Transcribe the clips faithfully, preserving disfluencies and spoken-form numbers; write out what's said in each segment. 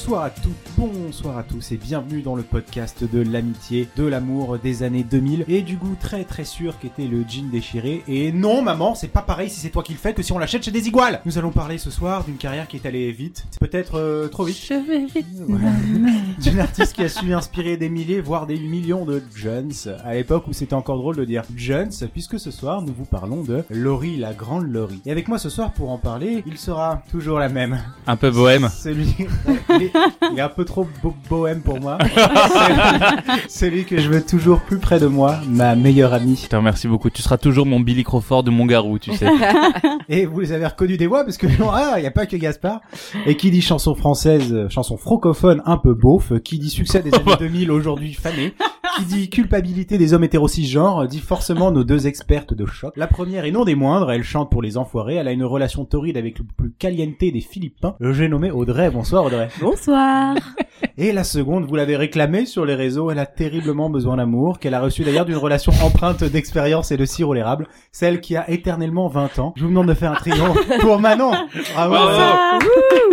Bonsoir à toutes, bonsoir à tous et bienvenue dans le podcast de l'amitié, de l'amour des années deux mille et du goût très très sûr qu'était le jean déchiré. Et non maman, c'est pas pareil si c'est toi qui le fais que si on l'achète chez Desigual. Nous allons parler ce soir d'une carrière qui est allée vite, peut-être euh, trop vite. Je vais vite. Voilà. D'une artiste qui a su inspirer des milliers voire des millions de jeunes à l'époque où c'était encore drôle de dire jeunes, puisque ce soir nous vous parlons de Laurie, la grande Laurie. Et avec moi ce soir pour en parler, il sera toujours la même. Un peu bohème. Celui, il est, il est un peu trop bo- bohème pour moi. Celui que je veux toujours plus près de moi, ma meilleure amie. Je te remercie beaucoup. Tu seras toujours mon Billy Crawford de mon garou, tu sais. Et vous les avez reconnus des voix parce que non, ah, y a pas que Gaspard. Et qui dit chanson française, euh, chanson francophone un peu beauf, qui dit succès des années deux mille aujourd'hui fané, qui dit culpabilité des hommes hétéros cisgenres, dit forcément nos deux expertes de choc. La première et non des moindres, elle chante pour les enfoirés, elle a une relation torride avec le plus caliente des Philippins. J'ai nommé Audrey. Bonsoir Audrey. Bonsoir. Et la seconde, vous l'avez réclamée sur les réseaux, elle a terriblement besoin d'amour, qu'elle a reçu d'ailleurs d'une relation empreinte d'expérience et de sirop érable, celle qui a éternellement vingt ans. Je vous demande de faire un triomphe pour Manon. Bravo. Bravo.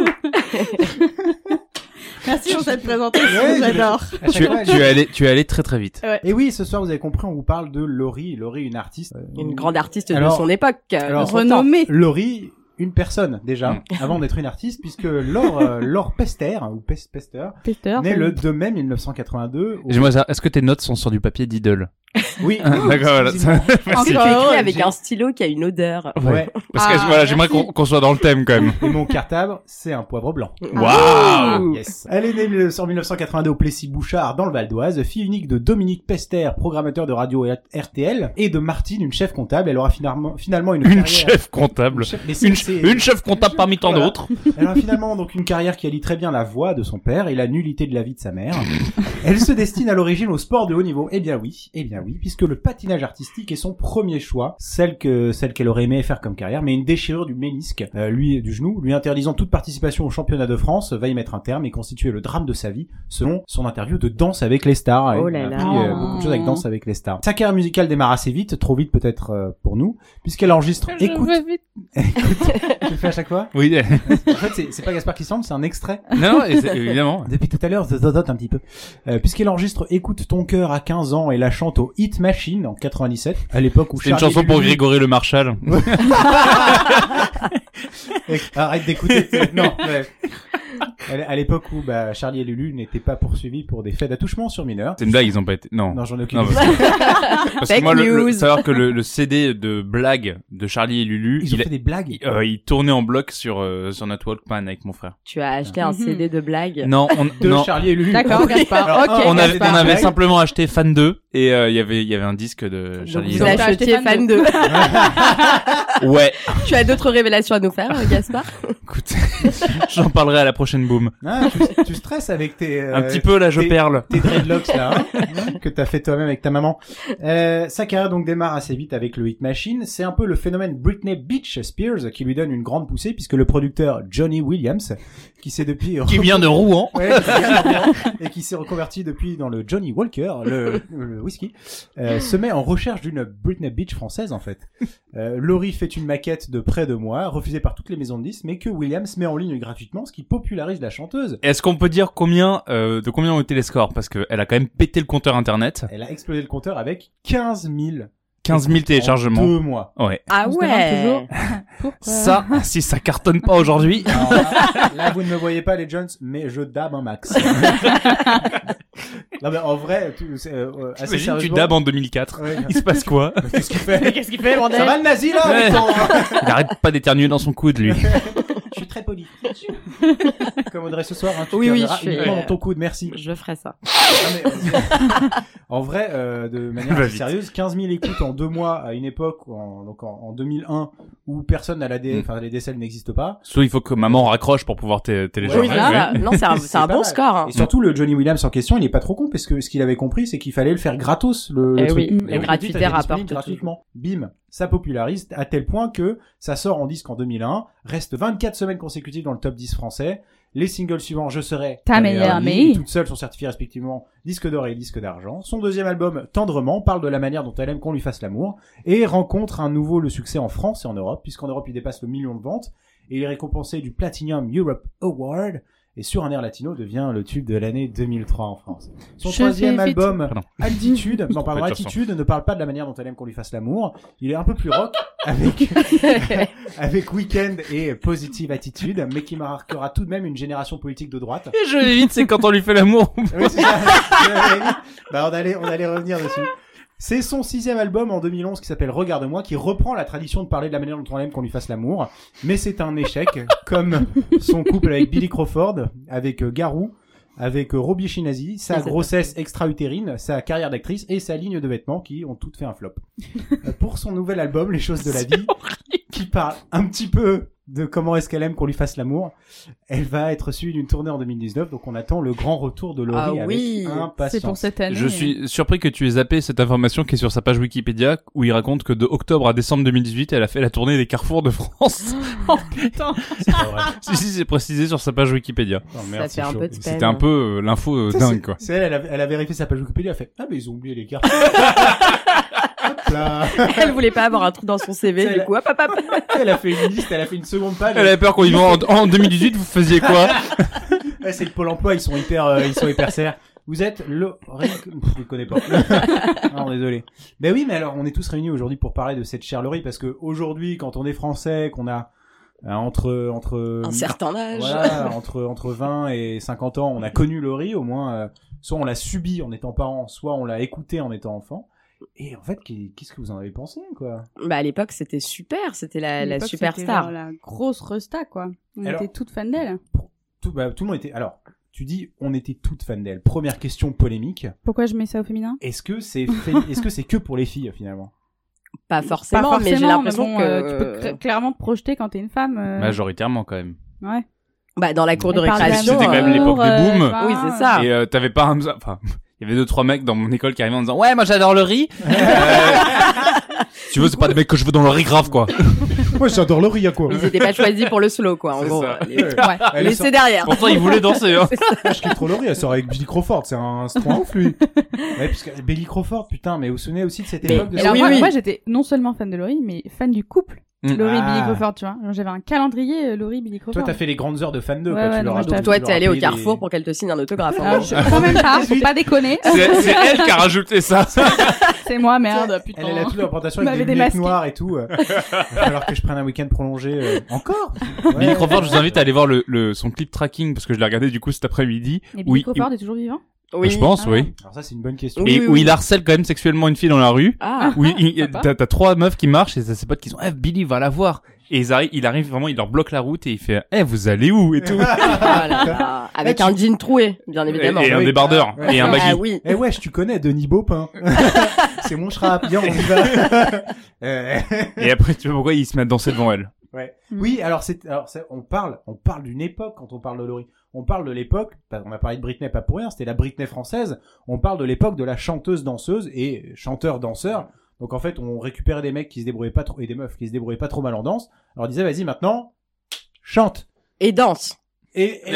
Merci pour cette présentation, Ouais, j'adore. À chaque tu, fois, elle- tu es allé, tu es allé très très vite. Ouais. Et oui, ce soir, vous avez compris, on vous parle de Laurie. Laurie, une artiste. euh, Une grande artiste Alors- de son époque, alors, renommée. Laurie, une personne déjà, Mm. avant d'être une artiste, puisque Laure, euh, Laure Pester, ou Pes- Pester, Peter. née le deux mai mille neuf cent quatre-vingt-deux. au- Dis-moi ça, est-ce que tes notes sont sur du papier Diddle? Oui, Ah, d'accord, voilà. exclusivement. Encore Tu écris heureux, avec j'ai- un stylo qui a une odeur. Ouais. Parce que Ah, voilà, j'aimerais merci. qu'on, qu'on soit dans le thème quand même. Et mon cartable, c'est un poivre blanc. Waouh. Yes. Elle est née en mille neuf cent quatre-vingt-deux au Plessis-Bouchard, dans le Val d'Oise, fille unique de Dominique Pester, programmateur de radio R T L, et de Martine, une chef comptable. Elle aura finalement, finalement une, Une carrière... chef comptable. Une chef, mais c'est- Une, c'est- une chef comptable parmi tant Voilà. d'autres. Elle aura finalement donc une carrière qui allie très bien la voix de son père et la nullité de la vie de sa mère. Elle se destine à l'origine au sport de haut niveau. Eh bien oui, eh bien oui, puisque le patinage artistique est son premier choix, celle que celle qu'elle aurait aimé faire comme carrière, mais une déchirure du ménisque, euh, lui du genou, lui interdisant toute participation au championnat de France, va y mettre un terme et constituer le drame de sa vie, selon son interview de Danse avec les stars. Oh Elle là a là. appris, euh, beaucoup de choses avec Danse avec les stars. Sa carrière musicale démarre assez vite, trop vite peut-être euh, pour nous, puisqu'elle enregistre. Écoute, écoute, tu le fais à chaque fois. Oui. En fait, c'est, c'est pas Gaspard qui chante, c'est un extrait. non, non, et c'est- évidemment. Depuis tout à l'heure, ça dodote un petit peu. Euh, puisqu'elle enregistre Écoute ton cœur à quinze ans et la chante au Hit Machine en quatre-vingt-dix-sept, à l'époque où C'est une Charlie chanson pour Lulu- Grégory Le Marchal. Arrête d'écouter. Non, ouais. À l'é- à l'époque où bah, Charlie et Lulu n'étaient pas poursuivis pour des faits d'attouchement sur mineurs. C'est une blague, ils ont pas été. Non. Non, j'en ai aucune Non, idée. parce que, parce que Fake moi, le, le- news. savoir que le, le C D de blagues de Charlie et Lulu, Ils ont il, a- fait des blagues. euh, il tournait en bloc sur euh, sur notre Walkman avec mon frère. Tu as acheté un Mhm. C D de blagues. Non, on, De non. Charlie et Lulu. D'accord, Oui. Gaspard. Alors, Ok, un, on avait, des on avait blagues. simplement acheté Fan deux et euh, il y avait il y avait un disque de Donc Charlie et vous Lulu. t'as acheté achetiez Fan Fan deux. deux. Ouais, Tu as d'autres révélations à nous faire, euh, Gaspard? écoute, j'en parlerai à la prochaine boom. Ah, tu, tu stresses avec tes... euh, Un petit peu là, je t'es- perle. tes dreadlocks là, hein, que t'as fait toi-même avec ta maman. Euh, sa carrière donc démarre assez vite avec le Hit Machine. C'est un peu le phénomène Britney Beach Spears qui lui donne une grande poussée puisque le producteur Johnny Williams, qui s'est depuis Qui vient de Rouen. Ouais, qui vient de Rouen, et qui s'est reconverti depuis dans le Johnny Walker, le, le whisky, euh, se met en recherche d'une Britney Beach française en fait. Euh, Laurie fait une maquette de près de moi, refusée par toutes les maisons de disques, mais que Williams met en ligne gratuitement, ce qui popularise la chanteuse. Est-ce qu'on peut dire combien euh, de combien ont été les scores parce que elle a quand même pété le compteur internet. Elle a explosé le compteur avec quinze mille quinze mille téléchargements. en deux mois. Ouais. Ah On se demande ouais. toujours. Pourquoi Ça, si ça cartonne pas aujourd'hui. Alors là, là, vous ne me voyez pas les Jones, mais je dab un max. Non mais en vrai, tout, c'est, euh, euh, assez Imagine, tu sérieusement. dabs en deux mille quatre. Ouais. Il se passe quoi? Mais Qu'est-ce qu'il fait? Qu'est-ce qu'il fait, Ça bordel? va le nazi là? Ouais. Attends. Il arrête pas d'éternuer dans son coude, lui. Je suis très poli. Comme Audrey ce soir, hein, tu Oui, oui, termineras je fais- uniquement dans ton coude, merci. Je ferai ça. Non, mais, euh, en vrai, euh, de manière Va assez vite. sérieuse, quinze mille écoutes en deux mois à une époque, en, donc en, en deux mille un, où personne n'a la dé, Mm. enfin les décès n'existent pas. Soit il faut que maman raccroche pour pouvoir té- télécharger. Oui, là, non, c'est un, C'est c'est un pas bon mal. score. Hein. Et surtout, le Johnny Williams en question, il est pas trop con, parce que ce qu'il avait compris, c'est qu'il fallait le faire gratos, le, le Eh truc. oui, Et la oui, gratuité le titre était rapporte disponible gratuitement. Bim, ça popularise à tel point que ça sort en disque en deux mille un, reste vingt-quatre semaines consécutives dans le top dix français. Les singles suivants, Je serai Ta meilleure amie. toutes seules sont certifiées respectivement disque d'or et disque d'argent. Son deuxième album, Tendrement, parle de la manière dont elle aime qu'on lui fasse l'amour et rencontre un nouveau le succès en France et en Europe, puisqu'en Europe il dépasse le million de ventes et il est récompensé du Platinum Europe Award. et Sur un air latino devient le tube de l'année deux mille trois en France. Son Je troisième fais vite. album, Pardon. Altitude, non pardon, Pas de chanson. Attitude, ne parle pas de la manière dont elle aime qu'on lui fasse l'amour. Il est un peu plus rock avec avec Weekend et Positive Attitude, mais qui marquera tout de même une génération politique de droite. Et je l'évite, c'est quand on lui fait l'amour. Oui, c'est ça. Bah, on allait, on allait revenir dessus. C'est son sixième album en deux mille onze qui s'appelle Regarde-moi, qui reprend la tradition de parler de la manière dont on aime qu'on lui fasse l'amour. Mais c'est un échec, comme son couple avec Billy Crawford, avec euh, Garou, avec euh, Robbie Shinazi, sa Et c'est grossesse extra-utérine, sa carrière d'actrice et sa ligne de vêtements qui ont toutes fait un flop. Euh, pour son nouvel album, Les choses de la vie, qui parle un petit peu de comment est-ce qu'elle aime qu'on lui fasse l'amour, elle va être suivie d'une tournée en deux mille dix-neuf, donc on attend le grand retour de Laurie Ah oui, avec impatience. C'est pour cette année. Je suis surpris que tu aies zappé cette information qui est sur sa page Wikipédia où il raconte que de octobre à décembre deux mille dix-huit, elle a fait la tournée des carrefours de France. Oh putain. C'est pas vrai. si, si, c'est précisé sur sa page Wikipédia. Oh, Ça merde, fait c'est un chaud. peu de peine. C'était un peu euh, l'info euh, Ça, dingue, c'est- quoi. C'est elle, elle a, elle a vérifié sa page Wikipédia, elle a fait, ah, mais ils ont oublié les cartes. Hop là. Elle voulait pas avoir un trou dans son C V, C'est du la- coup, hop, hop, hop. Elle a fait une liste, elle a fait une seconde page. Elle avait peur qu'on y va en, en deux mille dix-huit, vous faisiez quoi? Ouais, c'est le Pôle emploi, ils sont hyper, euh, ils sont hyper serres. Vous êtes le, Pff, je ne connais pas. Non, désolé. Mais oui, mais alors, on est tous réunis aujourd'hui pour parler de cette chère Laurie, parce que aujourd'hui, quand on est français, qu'on a, euh, entre, entre, Un certain âge. voilà, entre, entre vingt et cinquante ans, on a connu Laurie, au moins, euh, soit on l'a subi en étant parent, soit on l'a écouté en étant enfant. Et en fait, qu'est-ce que vous en avez pensé, quoi? Bah, à l'époque, c'était super. C'était la, À la l'époque, superstar. c'était genre la grosse resta, quoi. On Alors- était toutes fans d'elle. Tout, bah, tout le monde était, alors, tu dis, on était toutes fans d'elle. Première question polémique. Pourquoi je mets ça au féminin? Est-ce que c'est fait- est-ce que c'est que pour les filles, finalement? Pas Pas forcément, forcément, mais j'ai l'impression bon, que... euh, tu peux cl- clairement te projeter quand t'es une femme. euh, Majoritairement, quand même. Ouais. Bah, dans la cour de Elle parle récréation... C'était quand même d'amour, l'époque du boom. euh, tu Oui, vois. c'est ça. Et euh, t'avais pas un... Enfin, il y avait deux, trois mecs dans mon école qui arrivaient en disant « Ouais, moi j'adore le riz. Euh, Si tu veux, c'est pas des mecs que je veux dans le riz grave, quoi. Moi, j'adore Laurie, à quoi? Ils étaient pas choisis pour le solo, quoi, en C'est gros. ça. Les- Ouais. Elle est Laissez derrière. Pourtant, ils voulaient danser, hein. Moi, je kiffe trop Laurie, elle sort avec Billy Crawford, c'est un, c'est trop un ouf, lui. Ouais, puisque Billy Crawford, putain, mais vous vous souvenez aussi de cette Mais- époque de Et alors Oui, moi, oui. moi, j'étais non seulement fan de Laurie, mais fan du couple. Mm. Laurie Ah. Billy Crawford, tu vois. Genre, j'avais un calendrier euh, Laurie Billy Crawford. Toi, t'as fait les grandes heures de fan deux, Ouais, quoi. ouais, tu non, leur moi, as je donc- t'ai- Toi, tu t'es leur allé as au payé Carrefour des- pour qu'elle te signe un autographe. hein. Ah, je crois même pas, faut pas déconner. C'est c'est elle qui a rajouté ça. C'est moi, merde, putain. Elle, elle a toute la représentation Vous avec des m'avez lunettes démasqué. noires et tout. euh. Alors que je prenne un week-end prolongé. euh, Encore? Billy Ouais. Crawford, je vous invite à aller voir le, le, son clip tracking parce que je l'ai regardé du coup cet après-midi. Et Oui, Billy Crawford est toujours vivant? Oui. Je pense, Ah. oui. Alors ça, c'est une bonne question. Oui, Et oui, où oui. il harcèle quand même sexuellement une fille dans la rue. Ah. Où il- il- Sympa. t'as t'as trois meufs qui marchent et t'as ses potes qui sont eh Billy va la voir et ils arrivent il arrive vraiment il leur bloque la route et il fait eh vous allez où et tout Ah là là. Avec Eh, tu- un jean troué, bien et, évidemment. et un Oui. débardeur Ah, ouais. et un baggy. Ah oui. Eh wesh, tu connais Denis Baupin. C'est mon schrap. Viens, on y va. Euh, Et après tu vois pourquoi il se met à danser devant elle. Ouais. Mm. Oui, alors c'est, alors c'est, on parle, on parle d'une époque quand on parle de Laurie. On parle de l'époque, parce qu'on a parlé de Britney pas pour rien, c'était la Britney française. On parle de l'époque de la chanteuse danseuse et chanteur danseur. Donc en fait, on récupérait des mecs qui se débrouillaient pas trop et des meufs qui se débrouillaient pas trop mal en danse. Alors on disait vas-y maintenant, chante. Et danse. Et, et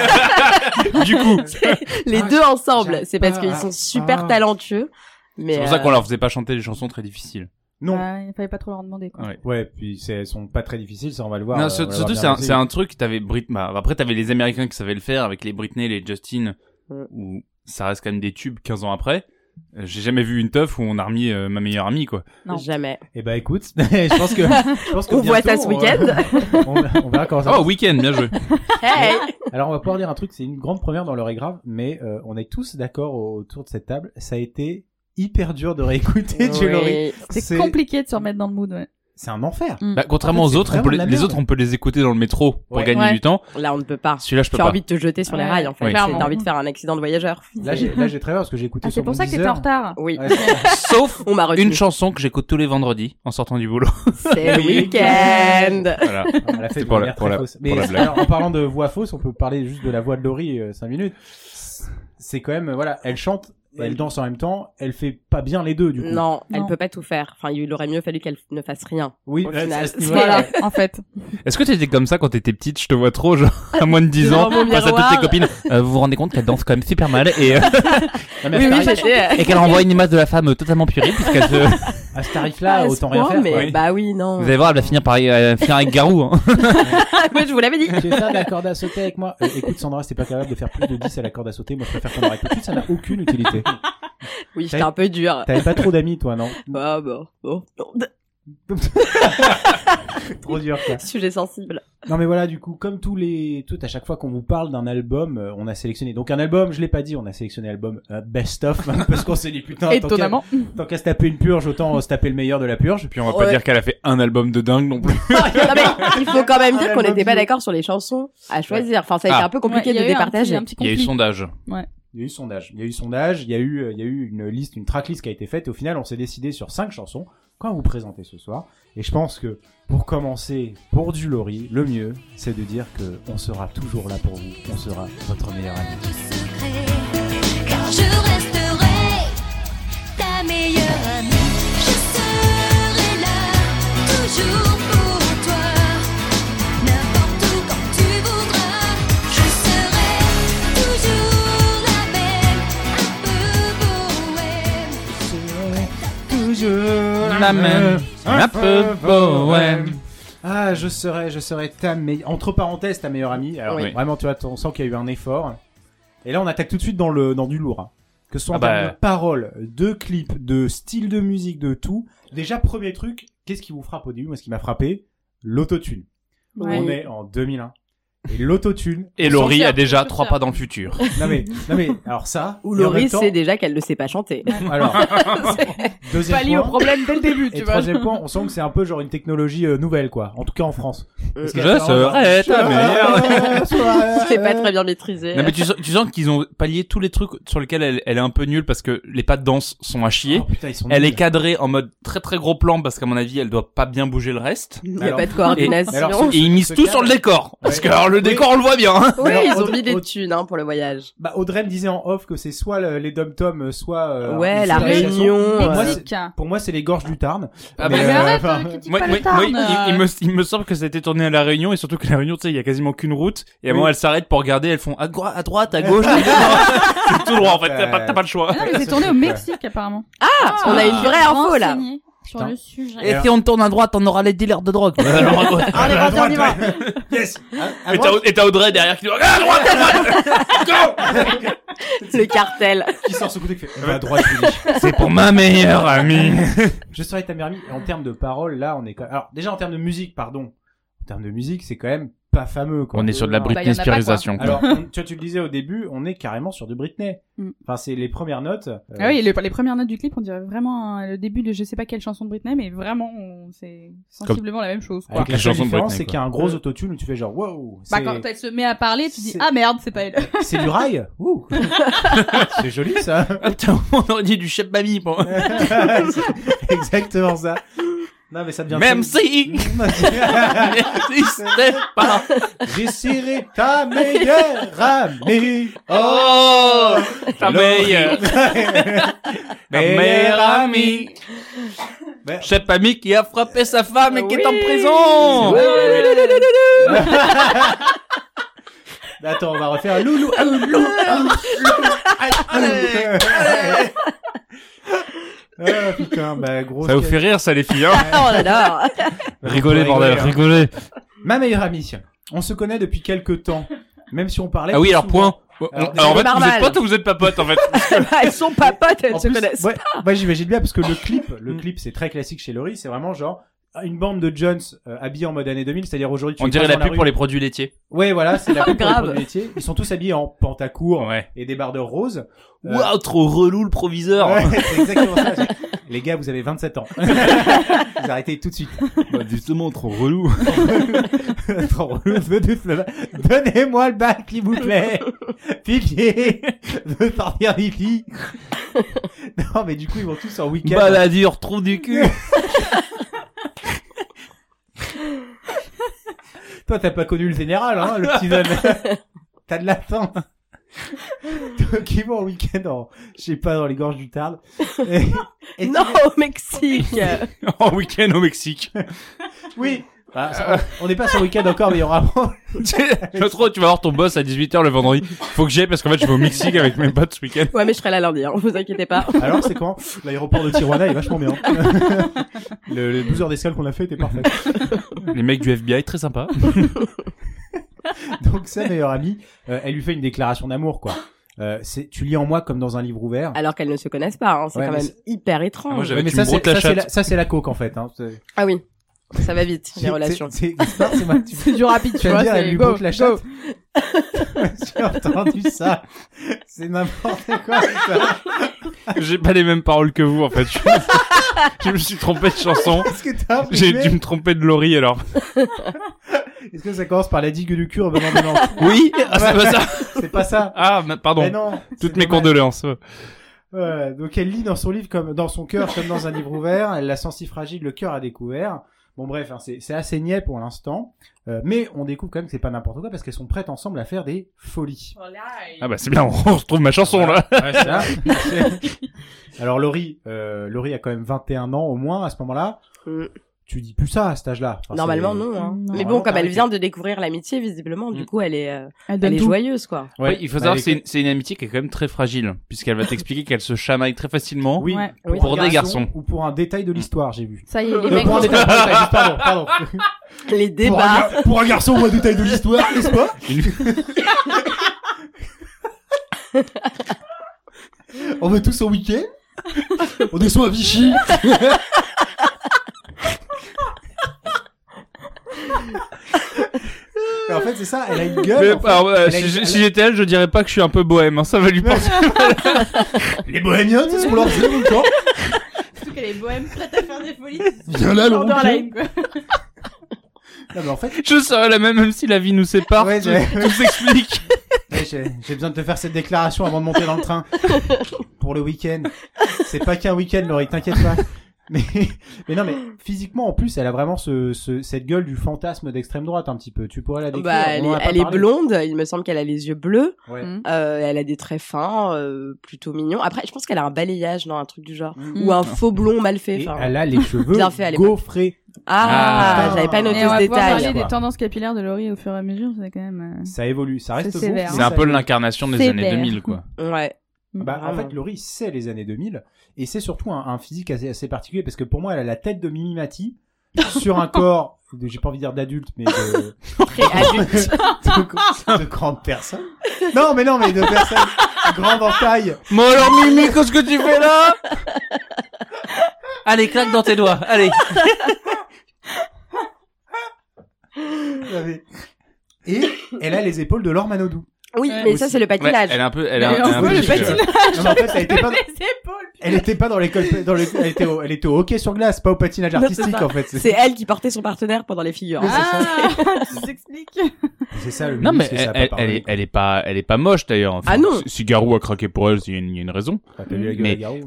Du coup Les Ah, deux ensemble. j'arrive C'est parce pas qu'ils à- sont super Ah. talentueux. Mais c'est pour ça euh, qu'on leur faisait pas chanter des chansons très difficiles. non. Ouais, il fallait pas trop leur demander, quoi. Ouais. Ouais, puis c'est, elles sont pas très difficiles, ça on va le voir. Non, euh, sur- on va le surtout voir c'est un, bien c'est un truc t'avais Brit bah, après t'avais les Américains qui savaient le faire avec les Britney les Justin Ouais. où ça reste quand même des tubes quinze ans après. Euh, J'ai jamais vu une teuf où on a remis euh, ma meilleure amie quoi. Non. jamais. Eh ben écoute, je pense que, je pense que On voit bientôt, ça ce on- week-end. On, on verra comment ça. Oh week-end bien joué. Hey. Alors on va pouvoir dire un truc, c'est une grande première dans l'heure est grave, mais euh, on est tous d'accord autour de cette table. Ça a été hyper dur de réécouter Oui. Joe Laurie. C'est compliqué de se remettre dans le mood, ouais. C'est un enfer. Mm. Bah, contrairement En fait, aux c'est autres, on vraiment peut de la les, les merde. autres, on peut les écouter dans le métro pour Ouais. gagner Ouais. du temps. Là, on ne peut pas. Celui-là, je peux Tu as pas. envie de te jeter sur les Ouais, rails, en fait. Oui. clairement. T'as envie de faire un accident de voyageur. Là j'ai, là j'ai très peur parce que j'ai écouté Ah, sur c'est mon pour ça que t'étais Deezer. en retard. Oui. Ouais, Sauf On m'a retenu. une chanson que j'écoute tous les vendredis en sortant du boulot. C'est le week-end. Voilà. on a fait C'est de pour la- manière pour très la- fausse. pour Mais la blague. alors, en parlant de voix fausse, on peut parler juste de la voix de Laurie euh, cinq minutes. C'est quand même, voilà, elle chante, et elle danse en même temps, elle fait pas bien les deux du coup. Non, elle Non. peut pas tout faire. Enfin, il aurait mieux fallu qu'elle ne fasse rien. Oui, Au là, final. à ce niveau-là, Voilà, ouais. en fait. Est-ce que t'étais comme ça quand t'étais petite? Je te vois trop, genre, à moins de dix ans, Devant mon face à toutes miroir. tes copines. Euh, vous vous rendez compte qu'elle danse quand même super mal et, euh, Non, mais Oui, elle oui, fait- j'étais... et qu'elle renvoie une image de la femme totalement puérile puisqu'elle se... À ce tarif-là, Ah, à ce autant rien point, faire. mais quoi. Oui. bah oui, non. Vous allez voir, elle va finir par euh, finir avec Garou. Hein. Moi, je vous l'avais dit. Tu veux faire de la corde à sauter avec moi euh, Écoute Sandra, si t'es pas capable de faire plus de dix à la corde à sauter, moi je préfère qu'on arrête tout de suite, ça n'a aucune utilité. Oui, j'étais un peu dur. T'avais pas trop d'amis toi, non? Bah, bah, bon, non. Trop dur quoi. Sujet sensible. Non mais voilà, du coup, comme tous les... Tout, à chaque fois qu'on vous parle d'un album, euh, on a sélectionné... Donc un album, je l'ai pas dit, on a sélectionné l'album euh, Best Of, parce qu'on s'est dit putain, tant qu'à, Étonnamment. tant qu'à se taper une purge, autant euh, se taper le meilleur de la purge. Puis on va Ouais. pas dire qu'elle a fait un album de dingue non plus. Non, mais il faut quand même dire Ah, qu'on l'album n'était pas du- d'accord sur les chansons à choisir. Enfin, ça a été Ah. un peu compliqué Ouais, il y de a eu un départager. petit- un petit Il y a eu conflit. sondage. Il y a eu sondage. Il y a eu sondage, il y a eu, euh, il y a eu une liste, une tracklist qui a été faite, et au final, on s'est décidé sur cinq chansons qu'on va vous présenter ce soir. Et je pense que, pour commencer, pour du Laurie, le mieux, c'est de dire que on sera toujours là pour vous. On sera votre meilleur ami. secret, car je resterai ta meilleure amie. Je serai là, toujours pour toi. N'importe où, quand tu voudras. Je serai toujours la même, un peu bohème. Toujours La même, un peu bohème. Ah, je serai, je serai ta meilleure, entre parenthèses, ta meilleure amie. Alors, Oui. vraiment, tu vois, on sent qu'il y a eu un effort. Et là, on attaque tout de suite dans le, dans du lourd, hein. Que ce soit en Ah bah. termes de paroles, de clips, de style de musique, de tout. Déjà, premier truc, qu'est-ce qui vous frappe au début? Moi, ce qui m'a frappé, l'autotune. Ouais. On est en deux mille un. Et l'autotune. Et On Laurie s'en a sert, déjà on s'en trois sert. pas dans le futur. Non mais, non mais, alors ça. Ou et en même Laurie temps- sait déjà qu'elle ne sait pas chanter. Alors, deuxième Pas lié au point. problème dès le début, Et tu vois. troisième point, on sent que c'est un peu genre une technologie euh, nouvelle, quoi. En tout cas en France. Parce Je qu'il y a serai ta meilleure. C'est pas très bien maîtrisé. Non mais tu sens, tu sens qu'ils ont pallié tous les trucs sur lesquels elle, elle est un peu nulle parce que les pas de danse sont à chier. Oh, putain, ils sont Elle nuls. est cadrée en mode très très gros plan parce qu'à mon avis elle doit pas bien bouger le reste. Il n'y a Alors- pas de coordination. Mais alors, Et ils misent ce tout cadre- sur le décor. Parce Ouais. que alors le Oui. décor on le voit bien. Hein. Oui, Mais alors, ils ont Audrey- mis des Audrey- thunes hein, pour le voyage. Bah, Audrey me disait en off que c'est soit le- les dom-toms, soit... euh, Ouais, une la sonorisation. Réunion, Pour moi, euh, c'est- Mexique. pour moi, c'est les gorges du Tarn. Ah Mais, bah, euh, arrête, enfin, euh, critique Moi, pas moi, le Tarn. moi, il, il euh. me, il me semble que ça a été tourné à La Réunion et surtout que La Réunion, tu sais, il y a quasiment qu'une route et à un Oui. moment elles s'arrêtent pour regarder, elles font à droite, à droite, à gauche. à gauche. C'est tout droit en fait, t'as pas, t'as pas le choix. Ah non, mais c'est tourné au Mexique, apparemment. Ah, on a une vraie info là. Renseigné sur Putain. le sujet. Et si on tourne à droite, on aura les dealers de drogue. Alors, à gauche. Allez, à vas-y, on y va. droite, ouais. Yes. À- à Et droite, t'as, et t'as Audrey derrière qui dit ah, à droite, à droite, go. Le cartel. qui sort ce côté qui fait, eh ben, à droite, Julie. C'est pour ma meilleure amie. Je serai ta meilleure amie. Et en termes de paroles, là, on est quand même... Alors, déjà, en termes de musique, pardon. En termes de musique, c'est quand même pas fameux, quoi. On est sur de la Bah, y en a Britney pas, quoi. Spearisation. quoi. Alors, on- tu vois, tu le disais au début, on est carrément sur du Britney. Mm. Enfin, c'est les premières notes. euh, Ah oui, les, les premières notes du clip, on dirait vraiment euh, le début de je sais pas quelle chanson de Britney, mais vraiment, on- c'est sensiblement la même chose, quoi. Avec les la seule chansons de différence, Britney, c'est quoi. qu'il y a un gros Mm. autotune où tu fais genre, wow, Bah, c'est, quand elle se met à parler, tu dis c'est- ah merde, c'est pas elle. c'est du rail. Ouh. C'est joli, ça. Ah, putain, on aurait dit du chef mamie pour... C'est exactement ça. Non, mais ça devient... Même si, n'existait pas. J'ai serré ta meilleure amie. Oh, ta meilleure, ta meilleure amie. Mais- Chef ami qui a frappé sa femme et qui est en Oui. prison. Attends, on va refaire un loulou, un loulou, un loulou, un loulou. Ah, putain, bah, gros. Ça vous fait rire ça les filles, hein? Oh, on adore. Rigolez bordel, hein. rigolez. Ma meilleure amie. On se connaît depuis quelques temps. Même si on parlait. Ah oui, plus alors souvent. point. On- Alors, Alors, en fait, vous normal. êtes potes ou vous êtes pas potes en fait? Elles sont pas potes, elles En se plus, connaissent. ouais, ouais, j'imagine bien parce que le clip, le clip, c'est très classique chez Laurie. C'est vraiment genre une bande de Jones euh, habillés en mode année deux mille, c'est-à-dire aujourd'hui. tu On les dirait passes la dans pub rue. pour les produits laitiers. Ouais, voilà, c'est la pub pour les Grave. produits laitiers. Ils sont tous habillés en pantacourt Ouais. et débardeurs roses. Euh, Waouh, trop relou le proviseur. Ouais, c'est exactement ça. J'ai- Les gars, vous avez vingt-sept ans. Vous arrêtez tout de suite. Bah, justement, trop relou. Trop relou, je veux tous le- Donnez-moi le bac, s'il vous plaît. Pitié. Je veux sortir d'ici. Non, mais du coup, ils vont tous en week-end. Baladure, trou du cul. Toi, t'as pas connu le général, hein, le petit jeune. T'as de la faim. Donc, ils vont en week-end en, je sais pas, dans les gorges du Tarn. Et- et Non, au Mexique. En week-end au Mexique. Oui, Ah, ça, on n'est pas sur le week-end encore, mais il y aura. Je trop, tu vas voir ton boss à dix-huit heures le vendredi. Faut que j'y aille parce qu'en fait, je vais au Mexique avec mes potes ce week-end. Ouais, mais je serai là lundi, hein, vous inquiétez pas. Alors, c'est quand l'aéroport de Tijuana est vachement bien. le, les douze heures d'escale qu'on a fait était parfait. Les mecs du F B I, très sympa. Donc, sa meilleure amie, euh, elle lui fait une déclaration d'amour, quoi. Euh, c'est, tu lis en moi comme dans un livre ouvert. Alors qu'elles ne se connaissent pas, hein, c'est Ouais, quand mais même c'est- hyper étrange. Ah, moi, j'avais- Ouais, mais tu ça, me c'est, broutes la ça, c'est chatte. la, ça, c'est la coke, en fait, hein. C'est, Ah oui, ça va vite, les c'est- relations. C'est, c'est, c'est, c'est, moi, tu C'est du rapide, tu tu vas vois. me dire, elle c'est lui go, broute la go. chatte. J'ai entendu ça. C'est n'importe quoi, ça. J'ai pas les mêmes paroles que vous, en fait. Je, je me suis trompé de chanson. Est-ce que t'as J'ai imprimé dû me tromper de Laurie, alors. Est-ce que ça commence par la digue du cul revenant de Nantes? Oui, ah, c'est pas ça. C'est pas ça. Ah, ma- pardon. Mais non. Toutes c'est mes dommage. condoléances. Ouais, donc elle lit dans son livre comme dans son cœur comme dans un livre ouvert. Elle la sent si fragile, le cœur à découvert. Bon bref, hein, c'est c'est assez niais pour l'instant, euh, mais on découvre quand même que c'est pas n'importe quoi parce qu'elles sont prêtes ensemble à faire des folies. Ah bah c'est bien, on retrouve ma chanson, là. Ouais, c'est ça. Alors Laurie, euh, Laurie a quand même vingt et un ans au moins à ce moment-là. Mm. Tu dis plus ça à cet âge-là. Enfin, Normalement, c'est- non, hein. Non. Mais Normalement, bon, comme elle t'arrêtes. vient de découvrir l'amitié, visiblement, du Mm. coup, elle est, euh, Elle donne elle est tout. joyeuse, quoi. Ouais, Oui, il faut bah, savoir elle que c'est est- une, c'est une amitié qui est quand même très fragile, puisqu'elle va t'expliquer qu'elle se chamaille très facilement. Oui, Ouais. Oui. Pour des garçons. ou pour un détail de l'histoire, j'ai vu. Ça y est, les Euh, mecs. pour un détail, pour un détail, pardon, pardon. Les Pour un, débats. gar- pour un garçon ou un détail de l'histoire, n'est-ce pas? On va tous au week-end. On descend à Vichy. Et en fait, c'est ça, elle a une gueule. Mais, en fait. alors, euh, Elle a si, une- je- elle si a- j'étais elle, je dirais pas que je suis un peu bohème, hein, ça va lui penser. Les bohémiens, c'est ce qu'on leur dit tout le temps. Surtout qu'elle est bohème, prête à faire des folies. Viens là, le week-end. Borderline, quoi. Non, mais en fait, Je serais la même, même si la vie nous sépare, Ouais, tout, j'ai- tout s'explique. ouais, j'ai j'ai besoin de te faire cette déclaration avant de monter dans le train. Pour le week-end. C'est pas qu'un week-end, Laurie, t'inquiète pas. Mais, mais non, mais physiquement, en plus, elle a vraiment ce, ce, cette gueule du fantasme d'extrême droite, un petit peu. Tu pourrais la décrire. Bah, elle on en est, a pas elle est parlé. blonde, il me semble qu'elle a les yeux bleus, Ouais. Mm. euh, elle a des traits fins, euh, plutôt mignons. Après, je pense qu'elle a un balayage, non, un truc du genre. Mm. Ou un faux blond mal fait, Et enfin. elle a les cheveux Bien fait à l'époque. gaufrés. Ah, Ah. j'avais pas noté Et on va ce pouvoir détail. parler Quoi. des tendances capillaires de Laurie au fur et à mesure, c'est quand même... euh, Ça évolue, ça reste C'est beau, sévère. mais C'est un ça peu évolue. l'incarnation des Sévère. années deux mille, quoi. Ouais. Bah, en Vraiment. fait, Laurie, c'est les années deux mille, et c'est surtout un, un physique assez, assez particulier, parce que pour moi, elle a la tête de Mimi Mati, sur un corps, de, j'ai pas envie de dire d'adulte, mais de, Très adulte. de, de grande personne. Non, mais non, mais de personne grande en taille. Bon alors Mimi, qu'est-ce que tu fais là? Allez, claque dans tes doigts, allez. Et elle a les épaules de Laure Manodou. Oui, Ouais. mais ça, c'est le Ouais, patinage. elle est un peu, elle est Mais un, elle est un on peu peut le petite, patinage. Non, mais en fait, elle était pas, Les épaules, elle était pas dans l'école, dans les, elle était au, elle était au hockey sur glace, pas au patinage Non, c'est artistique, ça. en fait. C'est elle qui portait son partenaire pendant les figures. Mais c'est ça. Ah, tu t'expliques. C'est ça, le Non mais ministre, ça elle, a elle, pas elle parlé. est, elle est pas, elle est pas moche d'ailleurs. Enfin, Ah non. Si, si Garou a craqué pour elle, il y a une, il y a une raison. Ah, t'as vu la gueule Mais- à Garou?